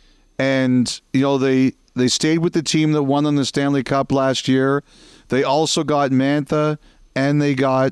And, you know, they they stayed with the team that won them the Stanley Cup last year. They also got Mantha and they got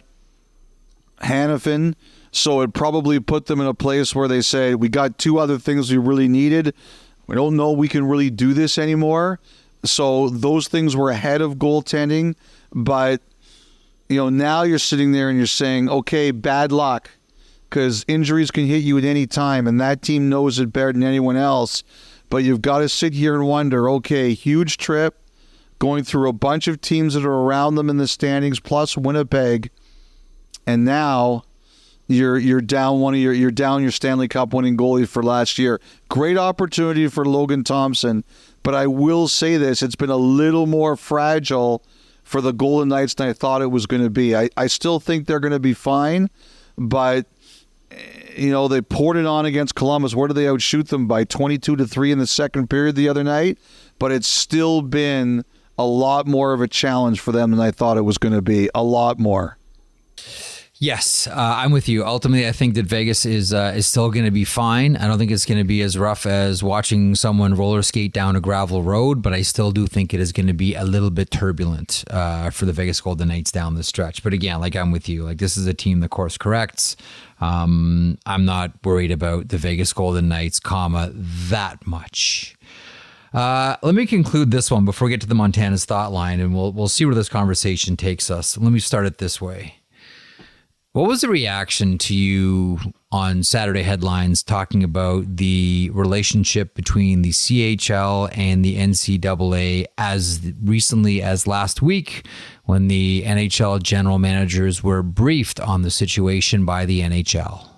Hanifin. So it probably put them in a place where they say, we got two other things we really needed. We don't know we can really do this anymore. So those things were ahead of goaltending. But you know, now you're sitting there and you're saying, okay, bad luck, because injuries can hit you at any time, and that team knows it better than anyone else. But you've got to sit here and wonder, okay, huge trip, going through a bunch of teams that are around them in the standings, plus Winnipeg, and now you're you're down one of your you're down your Stanley Cup winning goalie for last year. Great opportunity for Logan Thompson, but I will say this: it's been a little more fragile for the Golden Knights than I thought it was going to be. I, I still think they're going to be fine, but, you know, they poured it on against Columbus. Where did they outshoot them by twenty-two to three in the second period the other night? But it's still been a lot more of a challenge for them than I thought it was going to be. A lot more. Yes, uh, I'm with you. Ultimately, I think that Vegas is uh, is still going to be fine. I don't think it's going to be as rough as watching someone roller skate down a gravel road, but I still do think it is going to be a little bit turbulent uh, for the Vegas Golden Knights down the stretch. But again, like I'm with you. Like this is a team that course corrects. Um, I'm not worried about the Vegas Golden Knights, comma, that much. Uh, let me conclude this one before we get to the Montana's thought line, and we'll we'll see where this conversation takes us. Let me start it this way. What was the reaction to you on Saturday headlines talking about the relationship between the C H L and the N C double A as recently as last week when the N H L general managers were briefed on the situation by the N H L?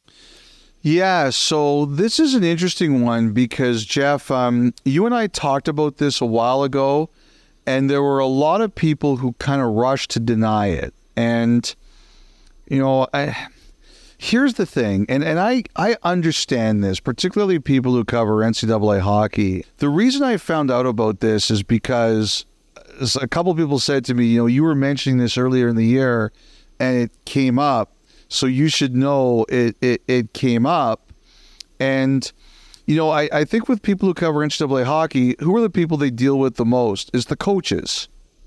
Yeah, so this is an interesting one because, Jeff, um, you and I talked about this a while ago, and there were a lot of people who kind of rushed to deny it. And You know, I, here's the thing, and, and I, I understand this, particularly people who cover N C double A hockey. The reason I found out about this is because a couple people said to me, you know, you were mentioning this earlier in the year, and it came up, so you should know it, it, it came up. And, you know, I, I think with people who cover N C double A hockey, who are the people they deal with the most is the coaches.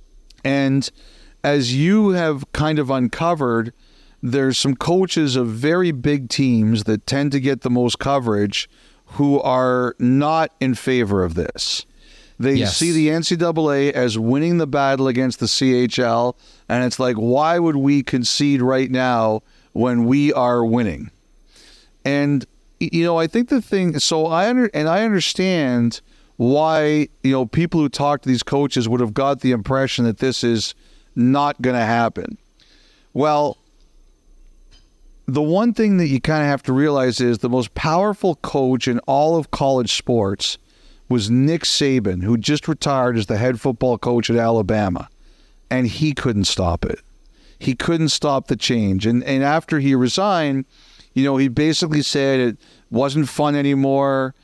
And as you have kind of uncovered, there's some coaches of very big teams that tend to get the most coverage who are not in favor of this. They yes. see the N C double A as winning the battle against the C H L, and it's like, why would we concede right now when we are winning? And, you know, I think the thing, so I under, and I understand why, you know, people who talk to these coaches would have got the impression that this is not going to happen. Well, the one thing that you kind of have to realize is the most powerful coach in all of college sports was Nick Saban, who just retired as the head football coach at Alabama. And he couldn't stop it. He couldn't stop the change. And and after he resigned, you know, he basically said it wasn't fun anymore.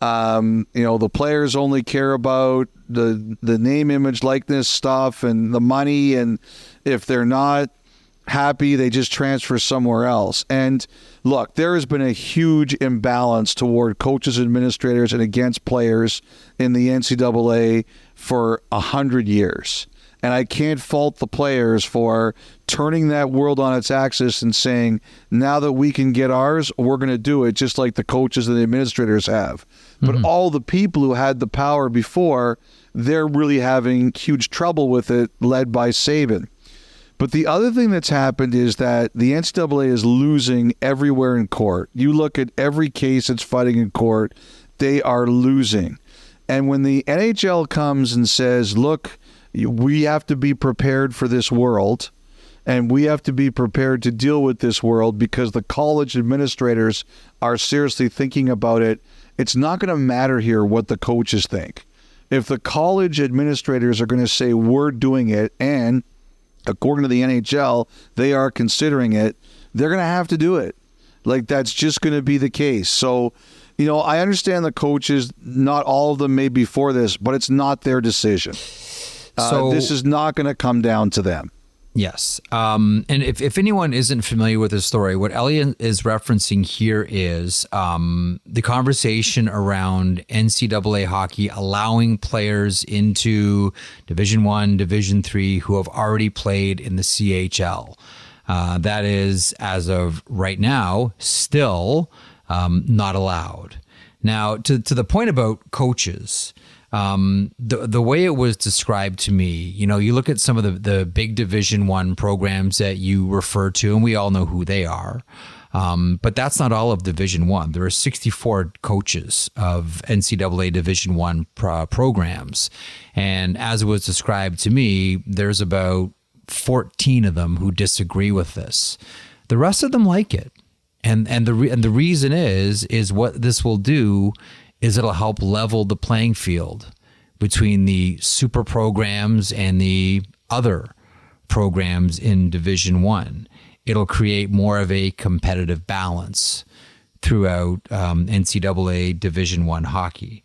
Um, you know, the players only care about the the name, image, likeness stuff and the money. And if they're not happy, they just transfer somewhere else. And look, there has been a huge imbalance toward coaches, administrators, and against players in the N C double A for a hundred years. And I can't fault the players for turning that world on its axis and saying, now that we can get ours, we're going to do it just like the coaches and the administrators have. Mm-hmm. But all the people who had the power before, they're really having huge trouble with it, led by Saban. But the other thing that's happened is that the N C double A is losing everywhere in court. You look at every case it's fighting in court, they are losing. And when the N H L comes and says, look, we have to be prepared for this world, and we have to be prepared to deal with this world because the college administrators are seriously thinking about it, it's not going to matter here what the coaches think. If the college administrators are going to say, we're doing it, and according to the N H L, they are considering it, they're going to have to do it. Like, that's just going to be the case. So, you know, I understand the coaches, not all of them may be for this, but it's not their decision. Uh, so this is not going to come down to them. Yes. Um, and if, if anyone isn't familiar with the story, what Elliot is referencing here is um, the conversation around N C double A hockey allowing players into Division One, Division Three who have already played in the C H L. Uh, that is, as of right now, still um, not allowed. Now, to to the point about coaches, Um, the the way it was described to me, you know, you look at some of the, the big Division One programs that you refer to, and we all know who they are. Um, but that's not all of Division One. There are sixty-four coaches of N C double A Division One pro- programs, and as it was described to me, there's about fourteen of them who disagree with this. The rest of them like it, and and the re- and the reason is is what this will do is it'll help level the playing field between the super programs and the other programs in Division One. It'll create more of a competitive balance throughout um, N C double A Division One hockey.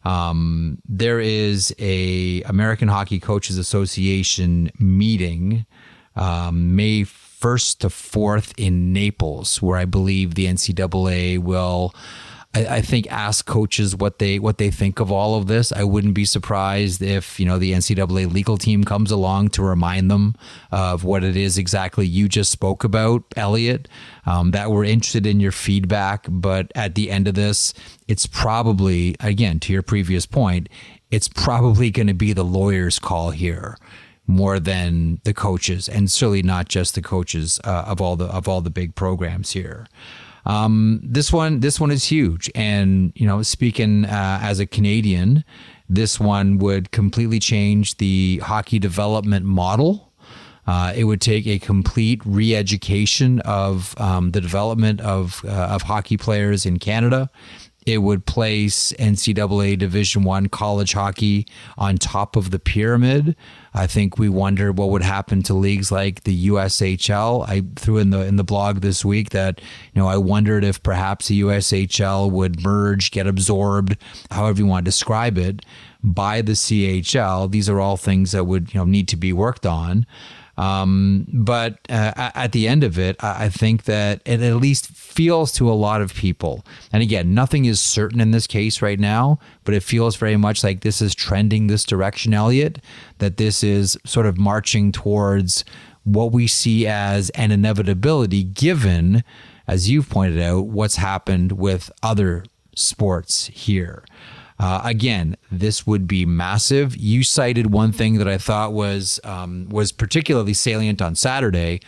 Um, there is a American Hockey Coaches Association meeting um, May first to fourth in Naples, where I believe the N C double A will, I, I think, ask coaches what they what they think of all of this. I wouldn't be surprised if, you know, the N C double A legal team comes along to remind them of what it is exactly you just spoke about, Elliot, um, that we're interested in your feedback. But at the end of this, it's probably, again, to your previous point, it's probably going to be the lawyer's call here more than the coaches, and certainly not just the coaches uh, of all the of all the big programs here. Um, this one, this one is huge. And, you know, speaking uh, as a Canadian, this one would completely change the hockey development model. Uh, it would take a complete re-education of um, the development of uh, of hockey players in Canada. It would place N C double A Division One college hockey on top of the pyramid. I think we wonder what would happen to leagues like the U S H L. I threw in the in the blog this week that, you know, I wondered if perhaps the U S H L would merge, get absorbed, however you want to describe it, by the C H L. These are all things that would, you know, need to be worked on. Um, but uh, at the end of it, I think that it at least feels to a lot of people, and again, nothing is certain in this case right now, but it feels very much like this is trending this direction, Elliot, that this is sort of marching towards what we see as an inevitability, given, as you've pointed out, what's happened with other sports here. Uh, again, this would be massive. You cited one thing that I thought was um, was particularly salient on Saturday,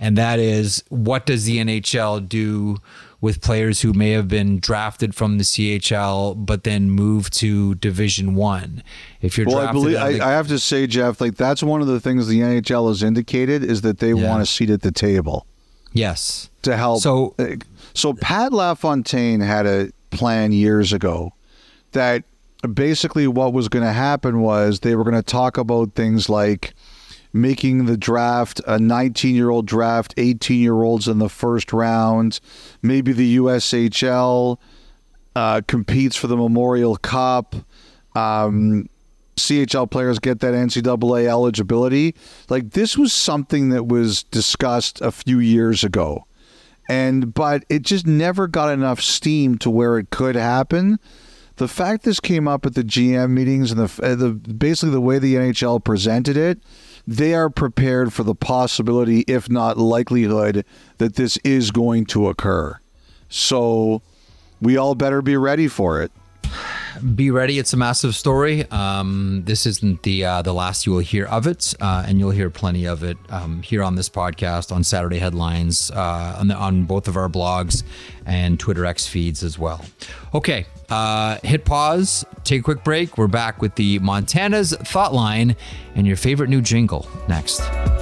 and that is, what does the N H L do with players who may have been drafted from the C H L but then moved to Division One? If you're well, drafted, I believe out of the- I, I have to say, Jeff, like that's one of the things the N H L has indicated is that they Yeah. want a seat at the table yes. to help. So- so Pat LaFontaine had a plan years ago that basically what was going to happen was they were going to talk about things like making the draft a nineteen-year-old draft, eighteen-year-olds in the first round. Maybe the U S H L uh, competes for the Memorial Cup. Um, C H L players get that N C double A eligibility. Like, this was something that was discussed a few years ago. And but it just never got enough steam to where it could happen. The fact this came up at the G M meetings and the, the basically the way the N H L presented it, they are prepared for the possibility, if not likelihood, that this is going to occur. So we all better be ready for it. Be ready. It's a massive story. Um, this isn't the uh, the last you will hear of it, uh, and you'll hear plenty of it um, here on this podcast, on Saturday Headlines, uh, on, the, on both of our blogs and Twitter X feeds as well. Okay, uh, hit pause, take a quick break. We're back with the Montana's Thought Line and your favorite new jingle next.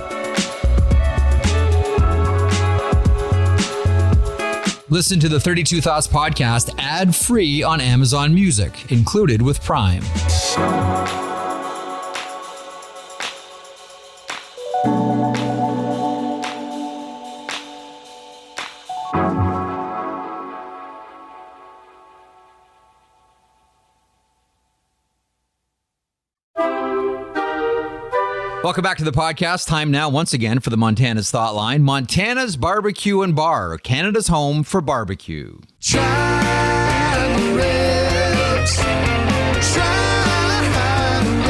Listen to the thirty-two Thoughts podcast ad-free on Amazon Music, included with Prime. Welcome back to the podcast. Time now, once again, for the Montana's Thought Line. Montana's Barbecue and Bar, Canada's home for barbecue. Try the ribs. Try the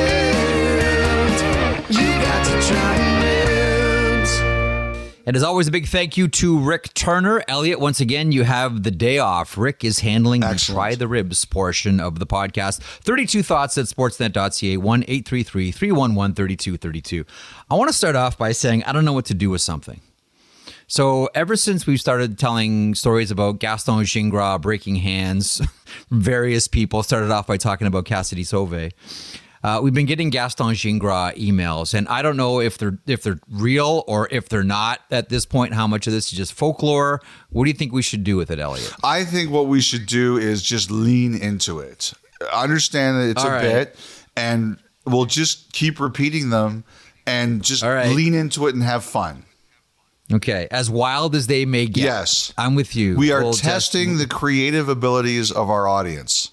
ribs. You got to try the ribs. And as always, a big thank you to Rick Turner. Elliot, once again, you have the day off. Rick is handling the Excellent. Try the Ribs portion of the podcast. thirty-two Thoughts at sportsnet dot c a, one eight three three, three one one, three two three two. I want to start off by saying I don't know what to do with something. So ever since we've started telling stories about Gaston Gingras breaking hands, various people started off by talking about Cassidy Sauvé. Uh, we've been getting Gaston Gingras emails, and I don't know if they're if they're real or if they're not at this point. How much of this is just folklore? What do you think we should do with it, Elliot? I think what we should do is just lean into it. Understand that it's All a right. bit, and we'll just keep repeating them and just All right. lean into it and have fun. Okay, as wild as they may get. Yes. I'm with you. We are We'll just- testing the creative abilities of our audience.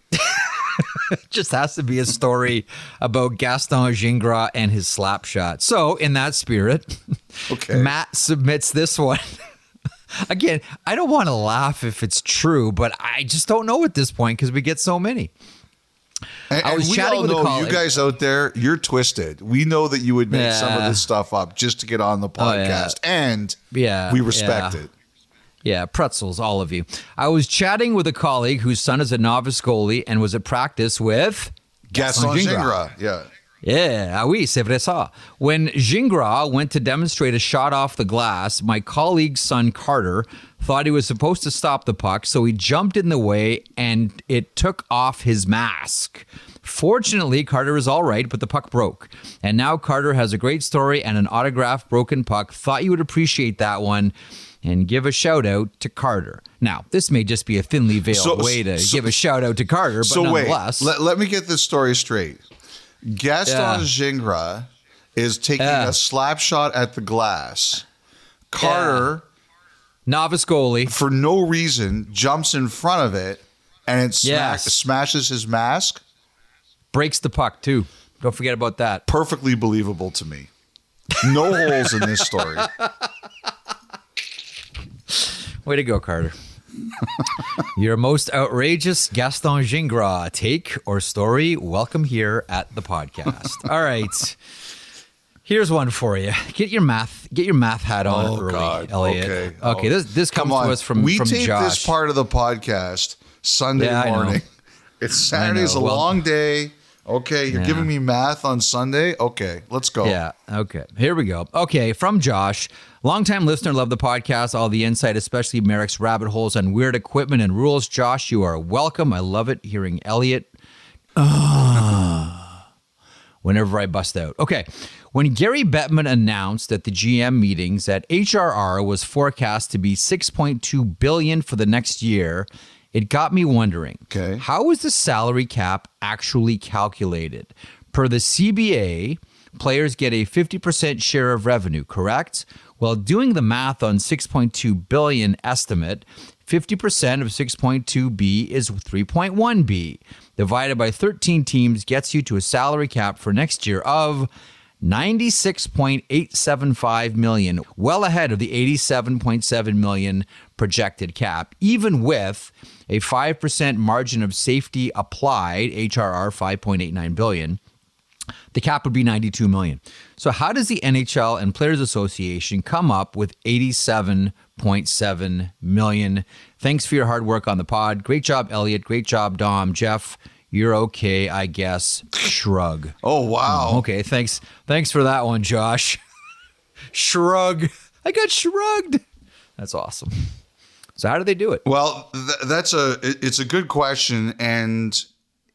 It just has to be a story about Gaston Gingras and his slap shot. So, in that spirit, Okay. Matt submits this one. Again, I don't want to laugh if it's true, but I just don't know at this point because we get so many. And, I was and we chatting all with a know colleague. you guys out there, you're twisted. We know that you would make some of Yeah. this stuff up just to get on the Oh, yeah. podcast, and Yeah, we respect yeah. it. Yeah, pretzels, all of you. I was chatting with a colleague whose son is a novice goalie and was at practice with Gaston Gingras. Gingras, yeah. Yeah, ah oui, c'est vrai ça. When Gingras went to demonstrate a shot off the glass, my colleague's son Carter thought he was supposed to stop the puck, so he jumped in the way and it took off his mask. Fortunately, Carter is all right, but the puck broke. And now Carter has a great story and an autographed broken puck. Thought you would appreciate that one. And give a shout out to Carter. Now, this may just be a thinly veiled So- way to so- give a shout out to Carter, but So wait, nonetheless. let, let me get this story straight. Gaston Yeah. Gingras is taking Yeah. a slap shot at the glass. Carter, novice goalie. for no reason, jumps in front of it, and it smack, Yes. smashes his mask. Breaks the puck, too. Don't forget about that. Perfectly believable to me. No holes in this story. Way to go, Carter. Your most outrageous Gaston Gingras take or story, welcome here at the podcast. All right. Here's one for you. Get your math get your math hat on Oh, early, God. Elliot. Okay. Okay, Oh. this this comes Come on. to us from, we from tape Josh. this part of the podcast Sunday Yeah, I know. morning. It's Saturday's I know. a Well- long day. Okay, you're Yeah. giving me math on Sunday? Okay, let's go. Yeah. Okay. Here we go. Okay. From Josh, longtime listener, love the podcast, all the insight, especially Merrick's rabbit holes on weird equipment and rules. Josh, you are welcome. I love it hearing Elliot. Uh, whenever I bust out. Okay. When Gary Bettman announced at the G M meetings that H R R was forecast to be six point two billion dollars for the next year, it got me wondering, Okay. how is the salary cap actually calculated? Per the C B A, players get a fifty percent share of revenue, correct? Well, doing the math on six point two billion estimate, fifty percent of six point two B is three point one B. Divided by thirteen teams gets you to a salary cap for next year of ninety-six point eight seven five million, well ahead of the eighty-seven point seven million projected cap, even with a five percent margin of safety applied, H R R five point eight nine billion. The cap would be ninety-two million. So how does the N H L and Players Association come up with eighty-seven point seven million? Thanks for your hard work on the pod. Great job, Elliot. Great job, Dom. Jeff, you're okay, I guess. Shrug. Oh, wow. Oh, okay, thanks. Thanks for that one, Josh. Shrug. I got shrugged. That's awesome. So how do they do it? Well, th- that's a it- it's a good question, and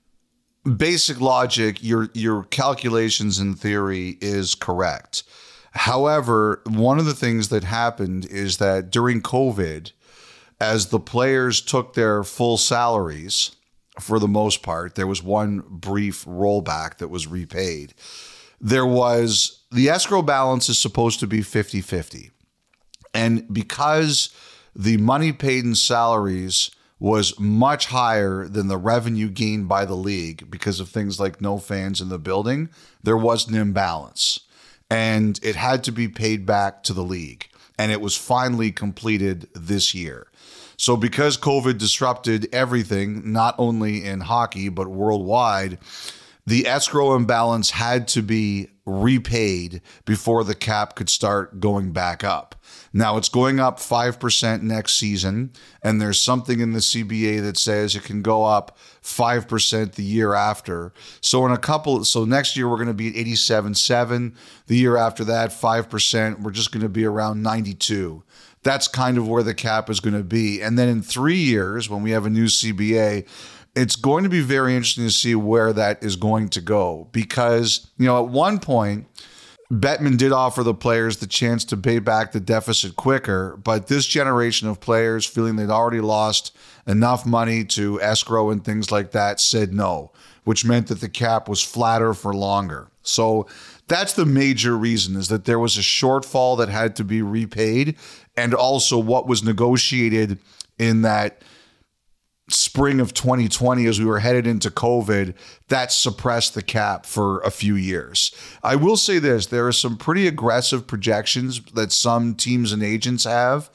basic logic, your your calculations in theory is correct. However, one of the things that happened is that during COVID, as the players took their full salaries, for the most part, there was one brief rollback that was repaid. There was the escrow balance is supposed to be fifty-fifty. And because the money paid in salaries was much higher than the revenue gained by the league because of things like no fans in the building, there was an imbalance. And it had to be paid back to the league. And it was finally completed this year. So because COVID disrupted everything, not only in hockey, but worldwide, the escrow imbalance had to be repaid before the cap could start going back up. Now it's going up five percent next season, and there's something in the C B A that says it can go up five percent the year after. So in a couple, so next year we're going to be at eighty-seven point seven. The year after that, five percent, we're just going to be around ninety-two. That's kind of where the cap is going to be. And then in three years, when we have a new C B A, it's going to be very interesting to see where that is going to go. Because, you know, at one point, Bettman did offer the players the chance to pay back the deficit quicker, but this generation of players, feeling they'd already lost enough money to escrow and things like that, said no, which meant that the cap was flatter for longer. So that's the major reason, is that there was a shortfall that had to be repaid, and also what was negotiated in that spring of twenty twenty as we were headed into COVID, that suppressed the cap for a few years. I will say this, there are some pretty aggressive projections that some teams and agents have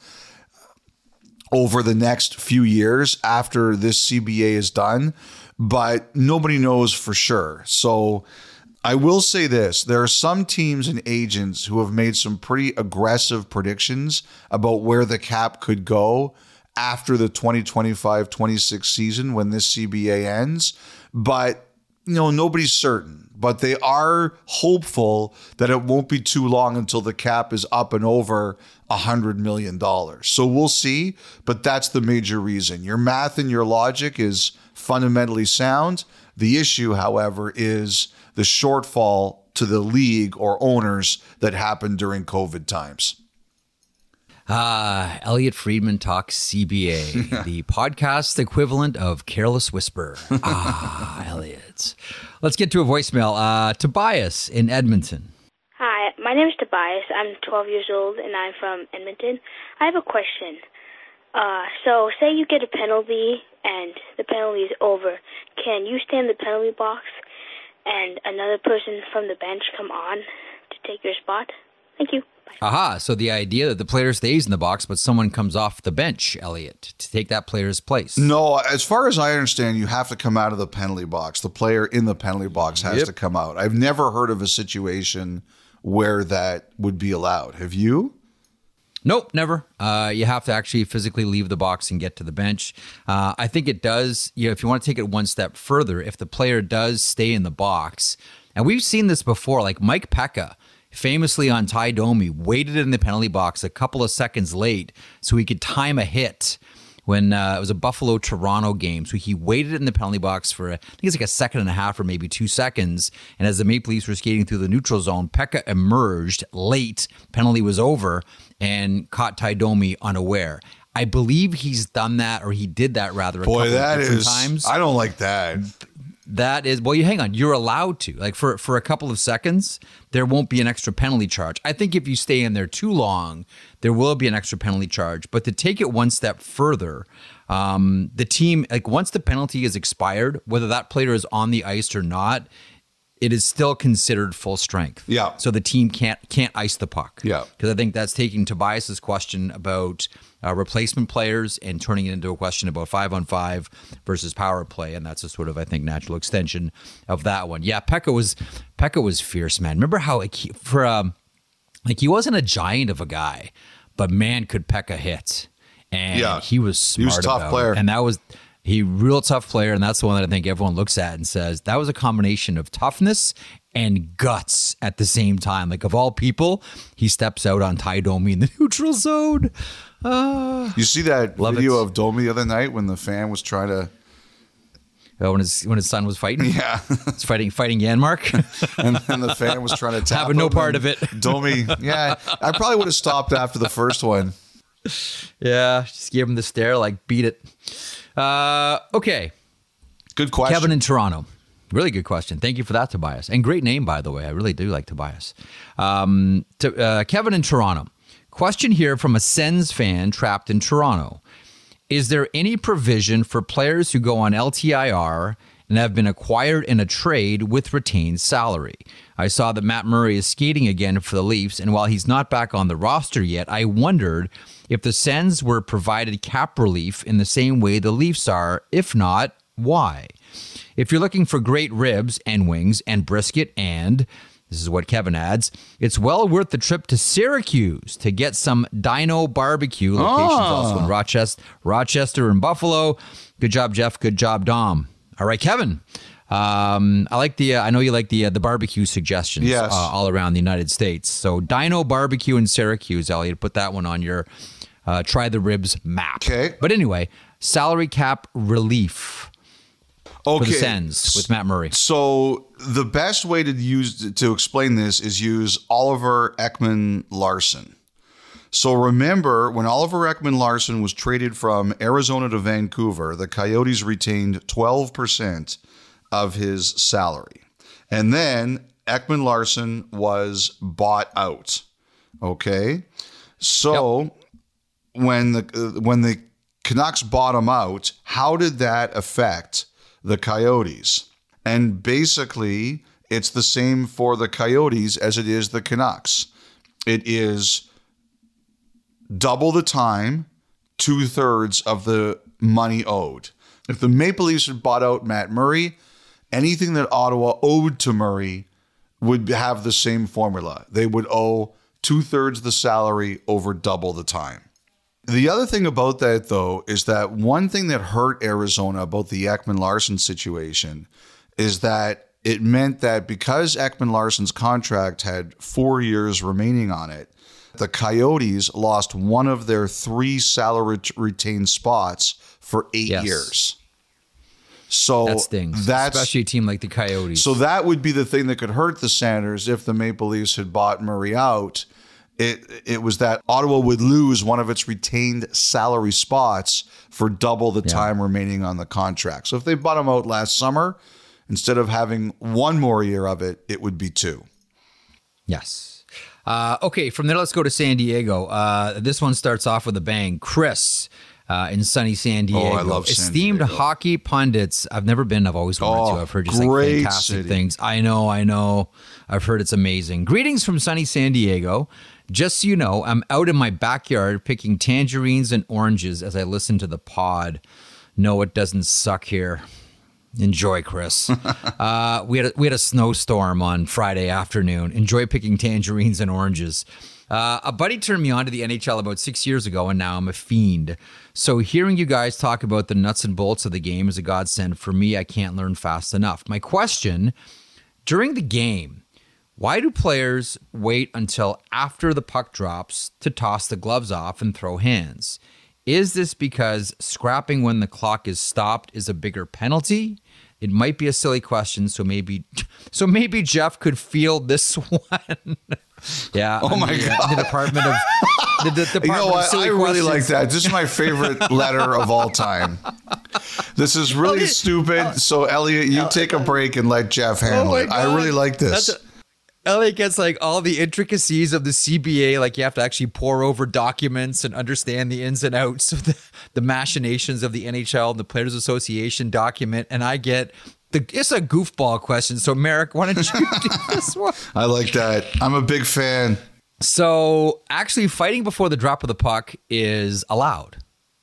over the next few years after this C B A is done, but nobody knows for sure. So I will say this, there are some teams and agents who have made some pretty aggressive predictions about where the cap could go after the twenty twenty-five twenty-six season when this C B A ends. But, you know, nobody's certain. But they are hopeful that it won't be too long until the cap is up and over one hundred million dollars. So we'll see, but that's the major reason. Your math and your logic is fundamentally sound. The issue, however, is the shortfall to the league or owners that happened during COVID times. Ah, Elliot Friedman Talks C B A, the podcast equivalent of Careless Whisper. Ah, Elliot. Let's get to a voicemail. Uh, Tobias in Edmonton. Hi, my name is Tobias. I'm twelve years old, and I'm from Edmonton. I have a question. Uh, so, say you get a penalty, and the penalty is over. Can you stand the penalty box and another person from the bench come on to take your spot? Thank you. Aha, so the idea that the player stays in the box, but someone comes off the bench, Elliot, to take that player's place. No, as far as I understand, you have to come out of the penalty box. The player in the penalty box has Yep. to come out. I've never heard of a situation where that would be allowed. Have you? Nope, never. Uh, you have to actually physically leave the box and get to the bench. Uh, I think it does, you know, if you want to take it one step further, if the player does stay in the box, and we've seen this before, like Mike Peca, famously on Ty Domi, waited in the penalty box a couple of seconds late so he could time a hit when uh, it was a Buffalo-Toronto game. So he waited in the penalty box for, I think it's like a second and a half or maybe two seconds. And as the Maple Leafs were skating through the neutral zone, Peca emerged late, penalty was over, and caught Ty Domi unaware. I believe he's done that, or he did that rather a Boy, couple that of different is, times. I don't like that. That is, well, you hang on. You're allowed to. Like for, for a couple of seconds, there won't be an extra penalty charge. I think if you stay in there too long, there will be an extra penalty charge. But to take it one step further, um, the team, like once the penalty is expired, whether that player is on the ice or not, it is still considered full strength. Yeah. So the team can't can't ice the puck. Yeah. Because I think that's taking Tobias's question about uh, replacement players and turning it into a question about five on five versus power play, and that's a sort of, I think, natural extension of that one. Yeah, Peca was Peca was fierce, man. Remember how like, he, for um like he wasn't a giant of a guy, but man, could Peca hit, and Yeah. he was smart. He was a tough about player. it. And that was. He real tough player, and that's the one that I think everyone looks at and says that was a combination of toughness and guts at the same time. Like of all people, he steps out on Ty Domi in the neutral zone. Uh, You see that Love video it. of Domi the other night when the fan was trying to, uh, when his when his son was fighting, yeah, he's fighting fighting Yanmark, and, and the fan was trying to tap having no him, part and of it. Domi, yeah, I probably would have stopped after the first one. Yeah, just gave him the stare, like beat it. Uh, okay, Good question. Kevin in Toronto. Really good question. Thank you for that, Tobias. And great name, by the way. I really do like Tobias. Um, to, uh, Kevin in Toronto. Question here from a Sens fan trapped in Toronto. Is there any provision for players who go on L T I R and have been acquired in a trade with retained salary? I saw that Matt Murray is skating again for the Leafs, and while he's not back on the roster yet, I wondered if the Sens were provided cap relief in the same way the Leafs are. If not, why? If you're looking for great ribs and wings and brisket and, this is what Kevin adds, it's well worth the trip to Syracuse to get some Dino Barbecue. Locations Oh. also in Rochester, Rochester and Buffalo. Good job, Jeff. Good job, Dom. All right, Kevin. Um, I like the. Uh, I know you like the uh, the barbecue suggestions. Yes. uh, all around the United States. So Dino Barbecue in Syracuse, Elliot. Put that one on your uh, try the ribs map. Okay. But anyway, salary cap relief Okay. for the Sens with Matt Murray. So the best way to use to explain this is use Oliver Ekman Larson. So remember, when Oliver Ekman Larson was traded from Arizona to Vancouver, the Coyotes retained twelve percent of his salary. And then Ekman Larson was bought out. Okay? So when the when the Canucks bought him out, how did that affect the Coyotes? And basically, it's the same for the Coyotes as it is the Canucks. It is double the time, two-thirds of the money owed. If the Maple Leafs had bought out Matt Murray, anything that Ottawa owed to Murray would have the same formula. They would owe two-thirds the salary over double the time. The other thing about that, though, is that one thing that hurt Arizona about the Ekman Larson situation is that it meant that because Ekman Larson's contract had four years remaining on it, the Coyotes lost one of their three salary retained spots for eight Yes. years. So That stings, that's especially a team like the Coyotes. so that would be the thing that could hurt the Sanders if the Maple Leafs had bought Murray out. It it was that Ottawa would lose one of its retained salary spots for double the time remaining on the contract. So if they bought him out last summer, instead of having one more year of it, it would be two. Yes. Uh, okay, from there, let's go to San Diego. Uh, this one starts off with a bang. Chris uh, in sunny San Diego. Oh, I love San Esteemed Diego. hockey pundits. I've never been. I've always wanted Oh, to. I've heard just like great fantastic city. things. I know, I know. I've heard it's amazing. Greetings from sunny San Diego. Just so you know, I'm out in my backyard picking tangerines and oranges as I listen to the pod. No, it doesn't suck here. Enjoy, Chris. uh, we had a, we had a snowstorm on Friday afternoon. Enjoy picking tangerines and oranges. Uh, a buddy turned me on to the N H L about six years ago, and now I'm a fiend. So hearing you guys talk about the nuts and bolts of the game is a godsend for me. I can't learn fast enough. My question, during the game, why do players wait until after the puck drops to toss the gloves off and throw hands? Is this because scrapping when the clock is stopped is a bigger penalty? It might be a silly question, so maybe so maybe Jeff could field this one. Yeah. Oh my the, God. The Department of the, the Department You know of what? Silly I really Questions. like that. This is my favorite letter of all time. This is really Okay. stupid. So, Elliot, you take a break and let Jeff handle my it. I God. really like this. That's a- Elliot gets like all the intricacies of the C B A, like you have to actually pour over documents and understand the ins and outs of the, the machinations of the N H L, the Players Association document, and I get the it's a goofball question. So Merrick, why don't you do this one? I like that. I'm a big fan. So actually, fighting before the drop of the puck is allowed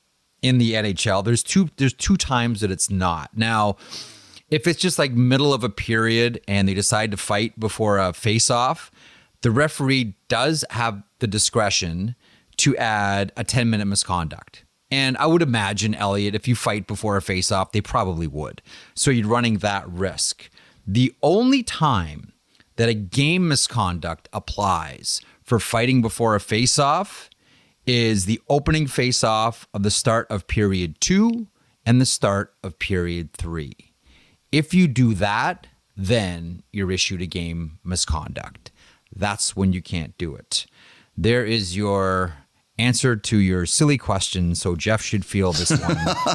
in the N H L. There's two there's two times that it's not. Now, if it's just like middle of a period and they decide to fight before a face-off, the referee does have the discretion to add a ten-minute misconduct. And I would imagine, Elliot, if you fight before a face-off, they probably would. So you're running that risk. The only time that a game misconduct applies for fighting before a face-off is the opening face-off of the start of period two and the start of period three. If you do that, then you're issued a game misconduct. That's when you can't do it. There is your answer to your silly question. So Jeff should feel this one.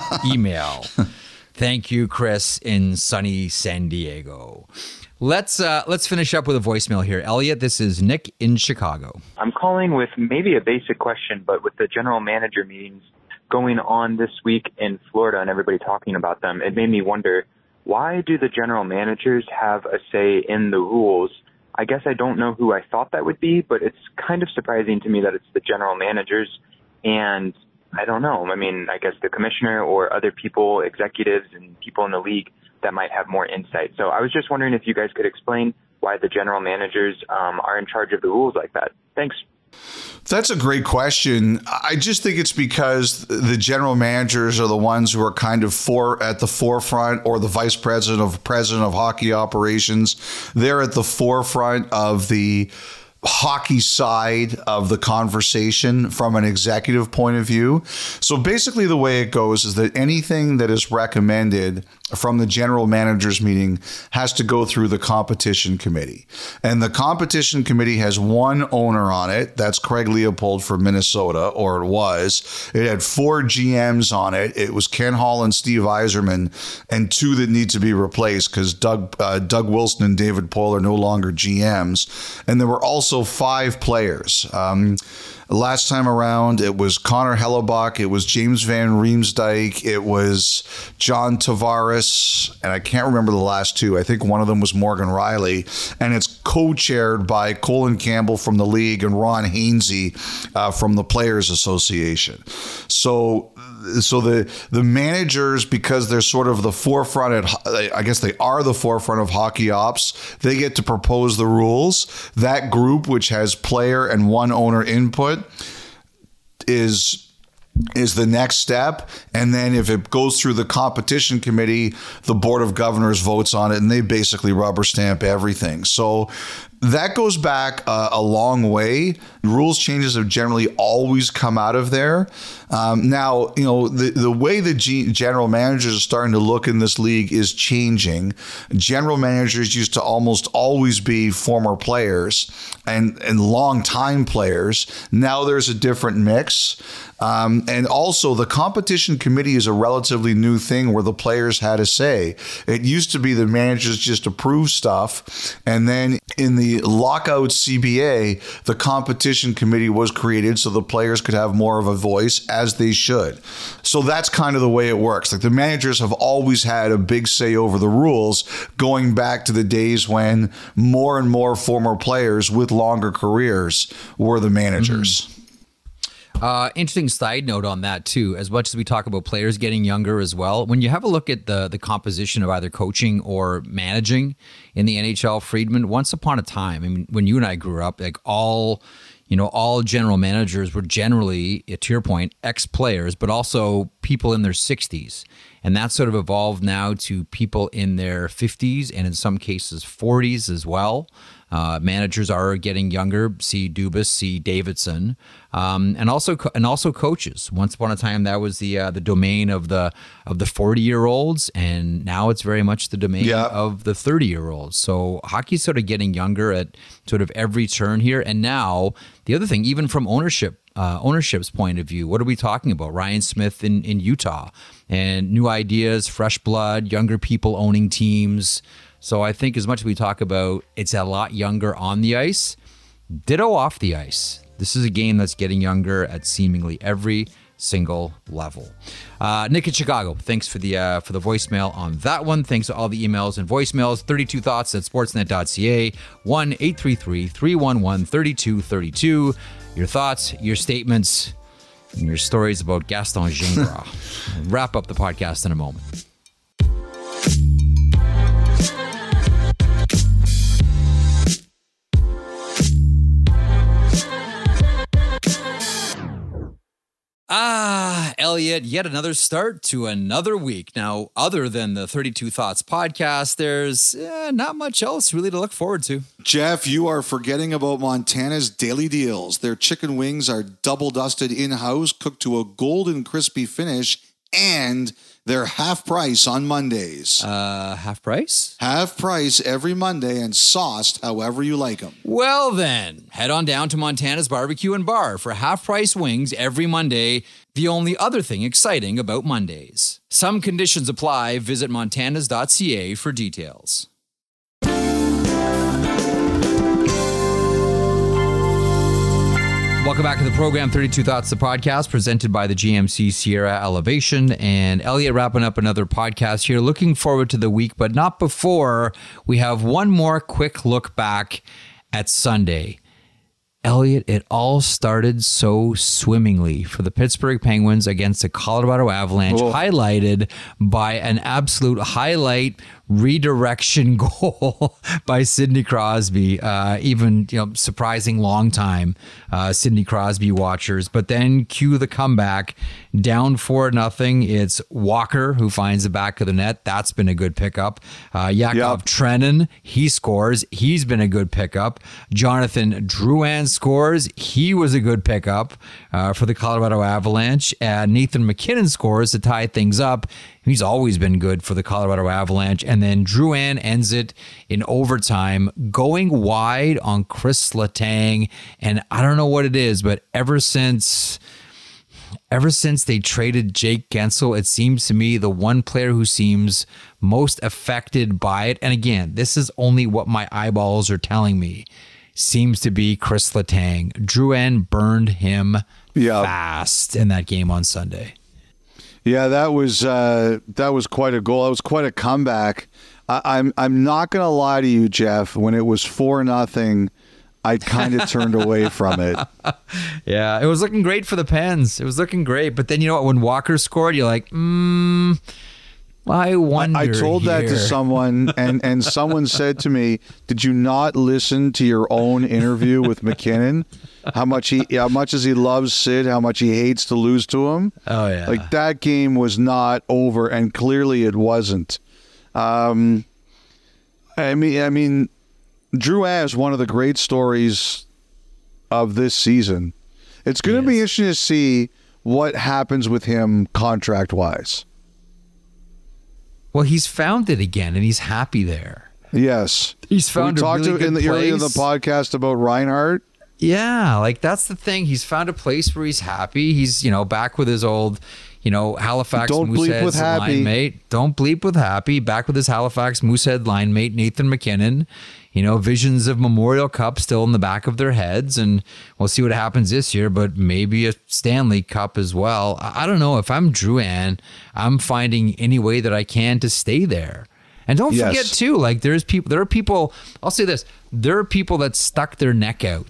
Email. Thank you, Chris, in sunny San Diego. Let's uh, let's finish up with a voicemail here. Elliot, this is Nick in Chicago. I'm calling with maybe a basic question, but with the general manager meetings going on this week in Florida and everybody talking about them, it made me wonder, why do the general managers have a say in the rules? I guess I don't know who I thought that would be, but it's kind of surprising to me that it's the general managers. And I don't know. I mean, I guess the commissioner or other people, executives and people in the league that might have more insight. So I was just wondering if you guys could explain why the general managers um, are in charge of the rules like that. Thanks. That's a great question. I just think it's because the general managers are the ones who are kind of for at the forefront, or the vice president of president of hockey operations. They're at the forefront of the hockey side of the conversation from an executive point of view. So basically the way it goes is that anything that is recommended from the general managers meeting has to go through the competition committee. And the competition committee has one owner on it. That's Craig Leopold from Minnesota, or it was. It had four G Ms on it. It was Ken Hall and Steve Yzerman, and two that need to be replaced because Doug uh, Doug Wilson and David Pohl are no longer G Ms. And there were also five players. Um, Last time around, it was Connor Hellebuck, it was James Van Riemsdyk, it was John Tavares, and I can't remember the last two. I think one of them was Morgan Riley, and it's co-chaired by Colin Campbell from the league and Ron Hainsey uh, from the Players Association. So, so the the managers, because they're sort of the forefront at, I guess they are the forefront of hockey ops, they get to propose the rules. That group, which has player and one owner input, is is the next step. And then if it goes through the competition committee, the board of governors votes on it, and they basically rubber stamp everything. So that goes back uh, a long way. Rules changes have generally always come out of there. Um, now, you know, the, the way the G- general managers are starting to look in this league is changing. General managers used to almost always be former players and, and long-time players. Now there's a different mix. Um, and also, the competition committee is a relatively new thing where the players had a say. It used to be the managers just approve stuff, and then in the lockout C B A, the competition committee was created so the players could have more of a voice, as they should. So that's kind of the way it works. Like, the managers have always had a big say over the rules, going back to the days when more and more former players with longer careers were the managers. Mm-hmm. Uh, interesting side note on that too. As much as we talk about players getting younger as well, when you have a look at the the composition of either coaching or managing in the N H L, Friedman, once upon a time, I mean, when you and I grew up, like all, you know, all general managers were generally, to your point, ex-players, but also people in their sixties. And that sort of evolved now to people in their fifties and in some cases forties as well. Uh, managers are getting younger. See Dubas, see Davidson, um, and also and also coaches. Once upon a time, that was the uh, the domain of the of the forty year olds, and now it's very much the domain Yeah. of the thirty year olds. So hockey's sort of getting younger at sort of every turn here. And now the other thing, even from ownership. Uh, ownership's point of view, what are we talking about? Ryan Smith in, in Utah, and new ideas, fresh blood, younger people owning teams. So I think as much as we talk about it's a lot younger on the ice, ditto off the ice. This is a game that's getting younger at seemingly every single level. Uh, Nick in Chicago, thanks for the uh, for the voicemail on that one. Thanks to all the emails and voicemails. thirty-two thoughts at sportsnet dot c a. one eight three three, three one one, three two three two. Your thoughts, your statements, and your stories about Gaston Gingras. We'll wrap up the podcast in a moment. Ah, Elliot, yet another start to another week. Now, other than the thirty-two Thoughts podcast, there's eh, not much else really to look forward to. Jeff, you are forgetting about Montana's Daily Deals. Their chicken wings are double dusted in-house, cooked to a golden crispy finish, and they're half price on Mondays. Uh, half price? Half price every Monday and sauced however you like them. Well then, head on down to Montana's Barbecue and Bar for half-price wings every Monday. The only other thing exciting about Mondays. Some conditions apply. Visit montanas dot c a for details. Welcome back to the program, thirty-two Thoughts, the podcast, presented by the G M C Sierra Elevation. And Elliot wrapping up another podcast here. Looking forward to the week, but not before we have one more quick look back at Sunday. Elliot, it all started so swimmingly for the Pittsburgh Penguins against the Colorado Avalanche, Whoa. highlighted by an absolute highlight redirection goal by Sidney Crosby. Uh, even, you know, surprising long time uh, Sidney Crosby watchers. But then cue the comeback, down four nothing. It's Walker who finds the back of the net. That's been a good pickup. Uh, Yakov Yep. Trenin, he scores. He's been a good pickup. Jonathan Drouin scores. He was a good pickup uh, for the Colorado Avalanche. And Nathan McKinnon scores to tie things up. He's always been good for the Colorado Avalanche. And then Drouin ends it in overtime, going wide on Chris Letang. And I don't know what it is, but ever since... Ever since they traded Jake Gensel, it seems to me the one player who seems most affected by it, and again, this is only what my eyeballs are telling me, seems to be Chris Letang. Drouin burned him Yeah. fast in that game on Sunday. Yeah, that was uh, that was quite a goal. That was quite a comeback. I, I'm I'm not gonna lie to you, Jeff. When it was four nothing, I kind of turned away from it. Yeah, it was looking great for the Pens. It was looking great, but then you know what? When Walker scored, you're like, hmm. I wonder. I told that to here. someone, and, and someone said to me, "Did you not listen to your own interview with McKinnon? How much he, how much as he loves Sid, how much he hates to lose to him. Oh yeah, Like that game was not over, and clearly it wasn't. Um, I mean, I mean, Drouin is one of the great stories of this season. It's going to be interesting to see what happens with him contract wise. Well, he's found it again, and he's happy there. Yes, He's found we a talked really to, good in the place. earlier in the podcast about Reinhardt. Yeah, like that's the thing. He's found a place where he's happy. He's, you know, back with his old, you know, Halifax Don't bleep Moosehead's with happy. line mate. Don't bleep with happy. Back with his Halifax Moosehead line mate, Nathan McKinnon. You know, visions of Memorial Cup still in the back of their heads. And we'll see what happens this year, but maybe a Stanley Cup as well. I I don't know. If I'm Drouin, I'm finding any way that I can to stay there. And don't Yes. forget too, like there's people, there are people, I'll say this, there are people that stuck their neck out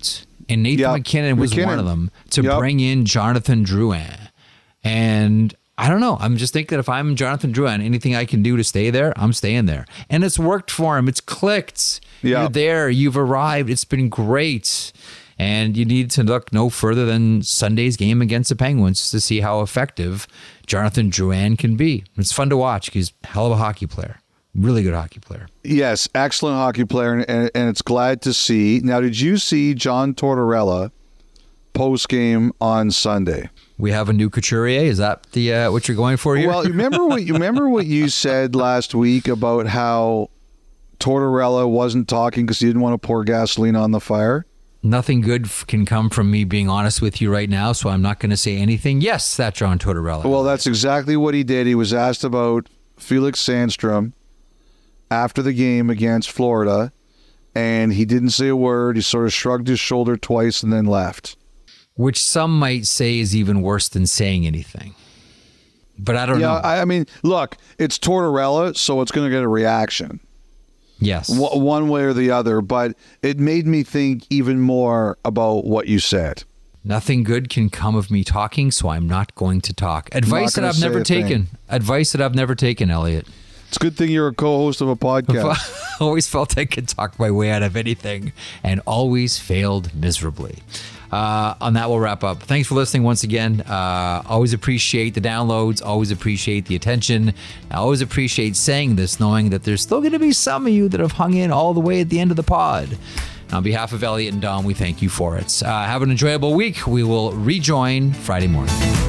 and Nathan Yep. McKinnon was McKinnon. one of them, to Yep. bring in Jonathan Drouin. And I don't know. I'm just thinking that if I'm Jonathan Drouin, anything I can do to stay there, I'm staying there. And it's worked for him. It's clicked. Yeah. You're there. You've arrived. It's been great. And you need to look no further than Sunday's game against the Penguins to see how effective Jonathan Drouin can be. It's fun to watch. He's a hell of a hockey player. Really good hockey player. Yes, excellent hockey player, and, and it's glad to see. Now, did you see John Tortorella post game on Sunday? We have a new Couturier. Is that the uh, what you're going for here? Well, you remember what you remember what you said last week about how Tortorella wasn't talking because he didn't want to pour gasoline on the fire. Nothing good f- can come from me being honest with you right now, so I'm not going to say anything. Yes, that John Tortorella. Well, that's exactly what he did. He was asked about Felix Sandstrom after the game against Florida, and he didn't say a word. He sort of shrugged his shoulder twice and then left. Which some might say is even worse than saying anything. But I don't Yeah, know. I, I mean, look, it's Tortorella, so it's going to get a reaction. Yes. W- one way or the other, but it made me think even more about what you said. Nothing good can come of me talking, so I'm not going to talk. Advice that gonna I've say never a thing. taken. Advice that I've never taken, Elliot. It's a good thing you're a co-host of a podcast. Always felt I could talk my way out of anything and always failed miserably. Uh, on that, we'll wrap up. Thanks for listening once again. Uh, always appreciate the downloads. Always appreciate the attention. I always appreciate saying this, knowing that there's still going to be some of you that have hung in all the way at the end of the pod. On behalf of Elliot and Dom, we thank you for it. Uh, have an enjoyable week. We will rejoin Friday morning.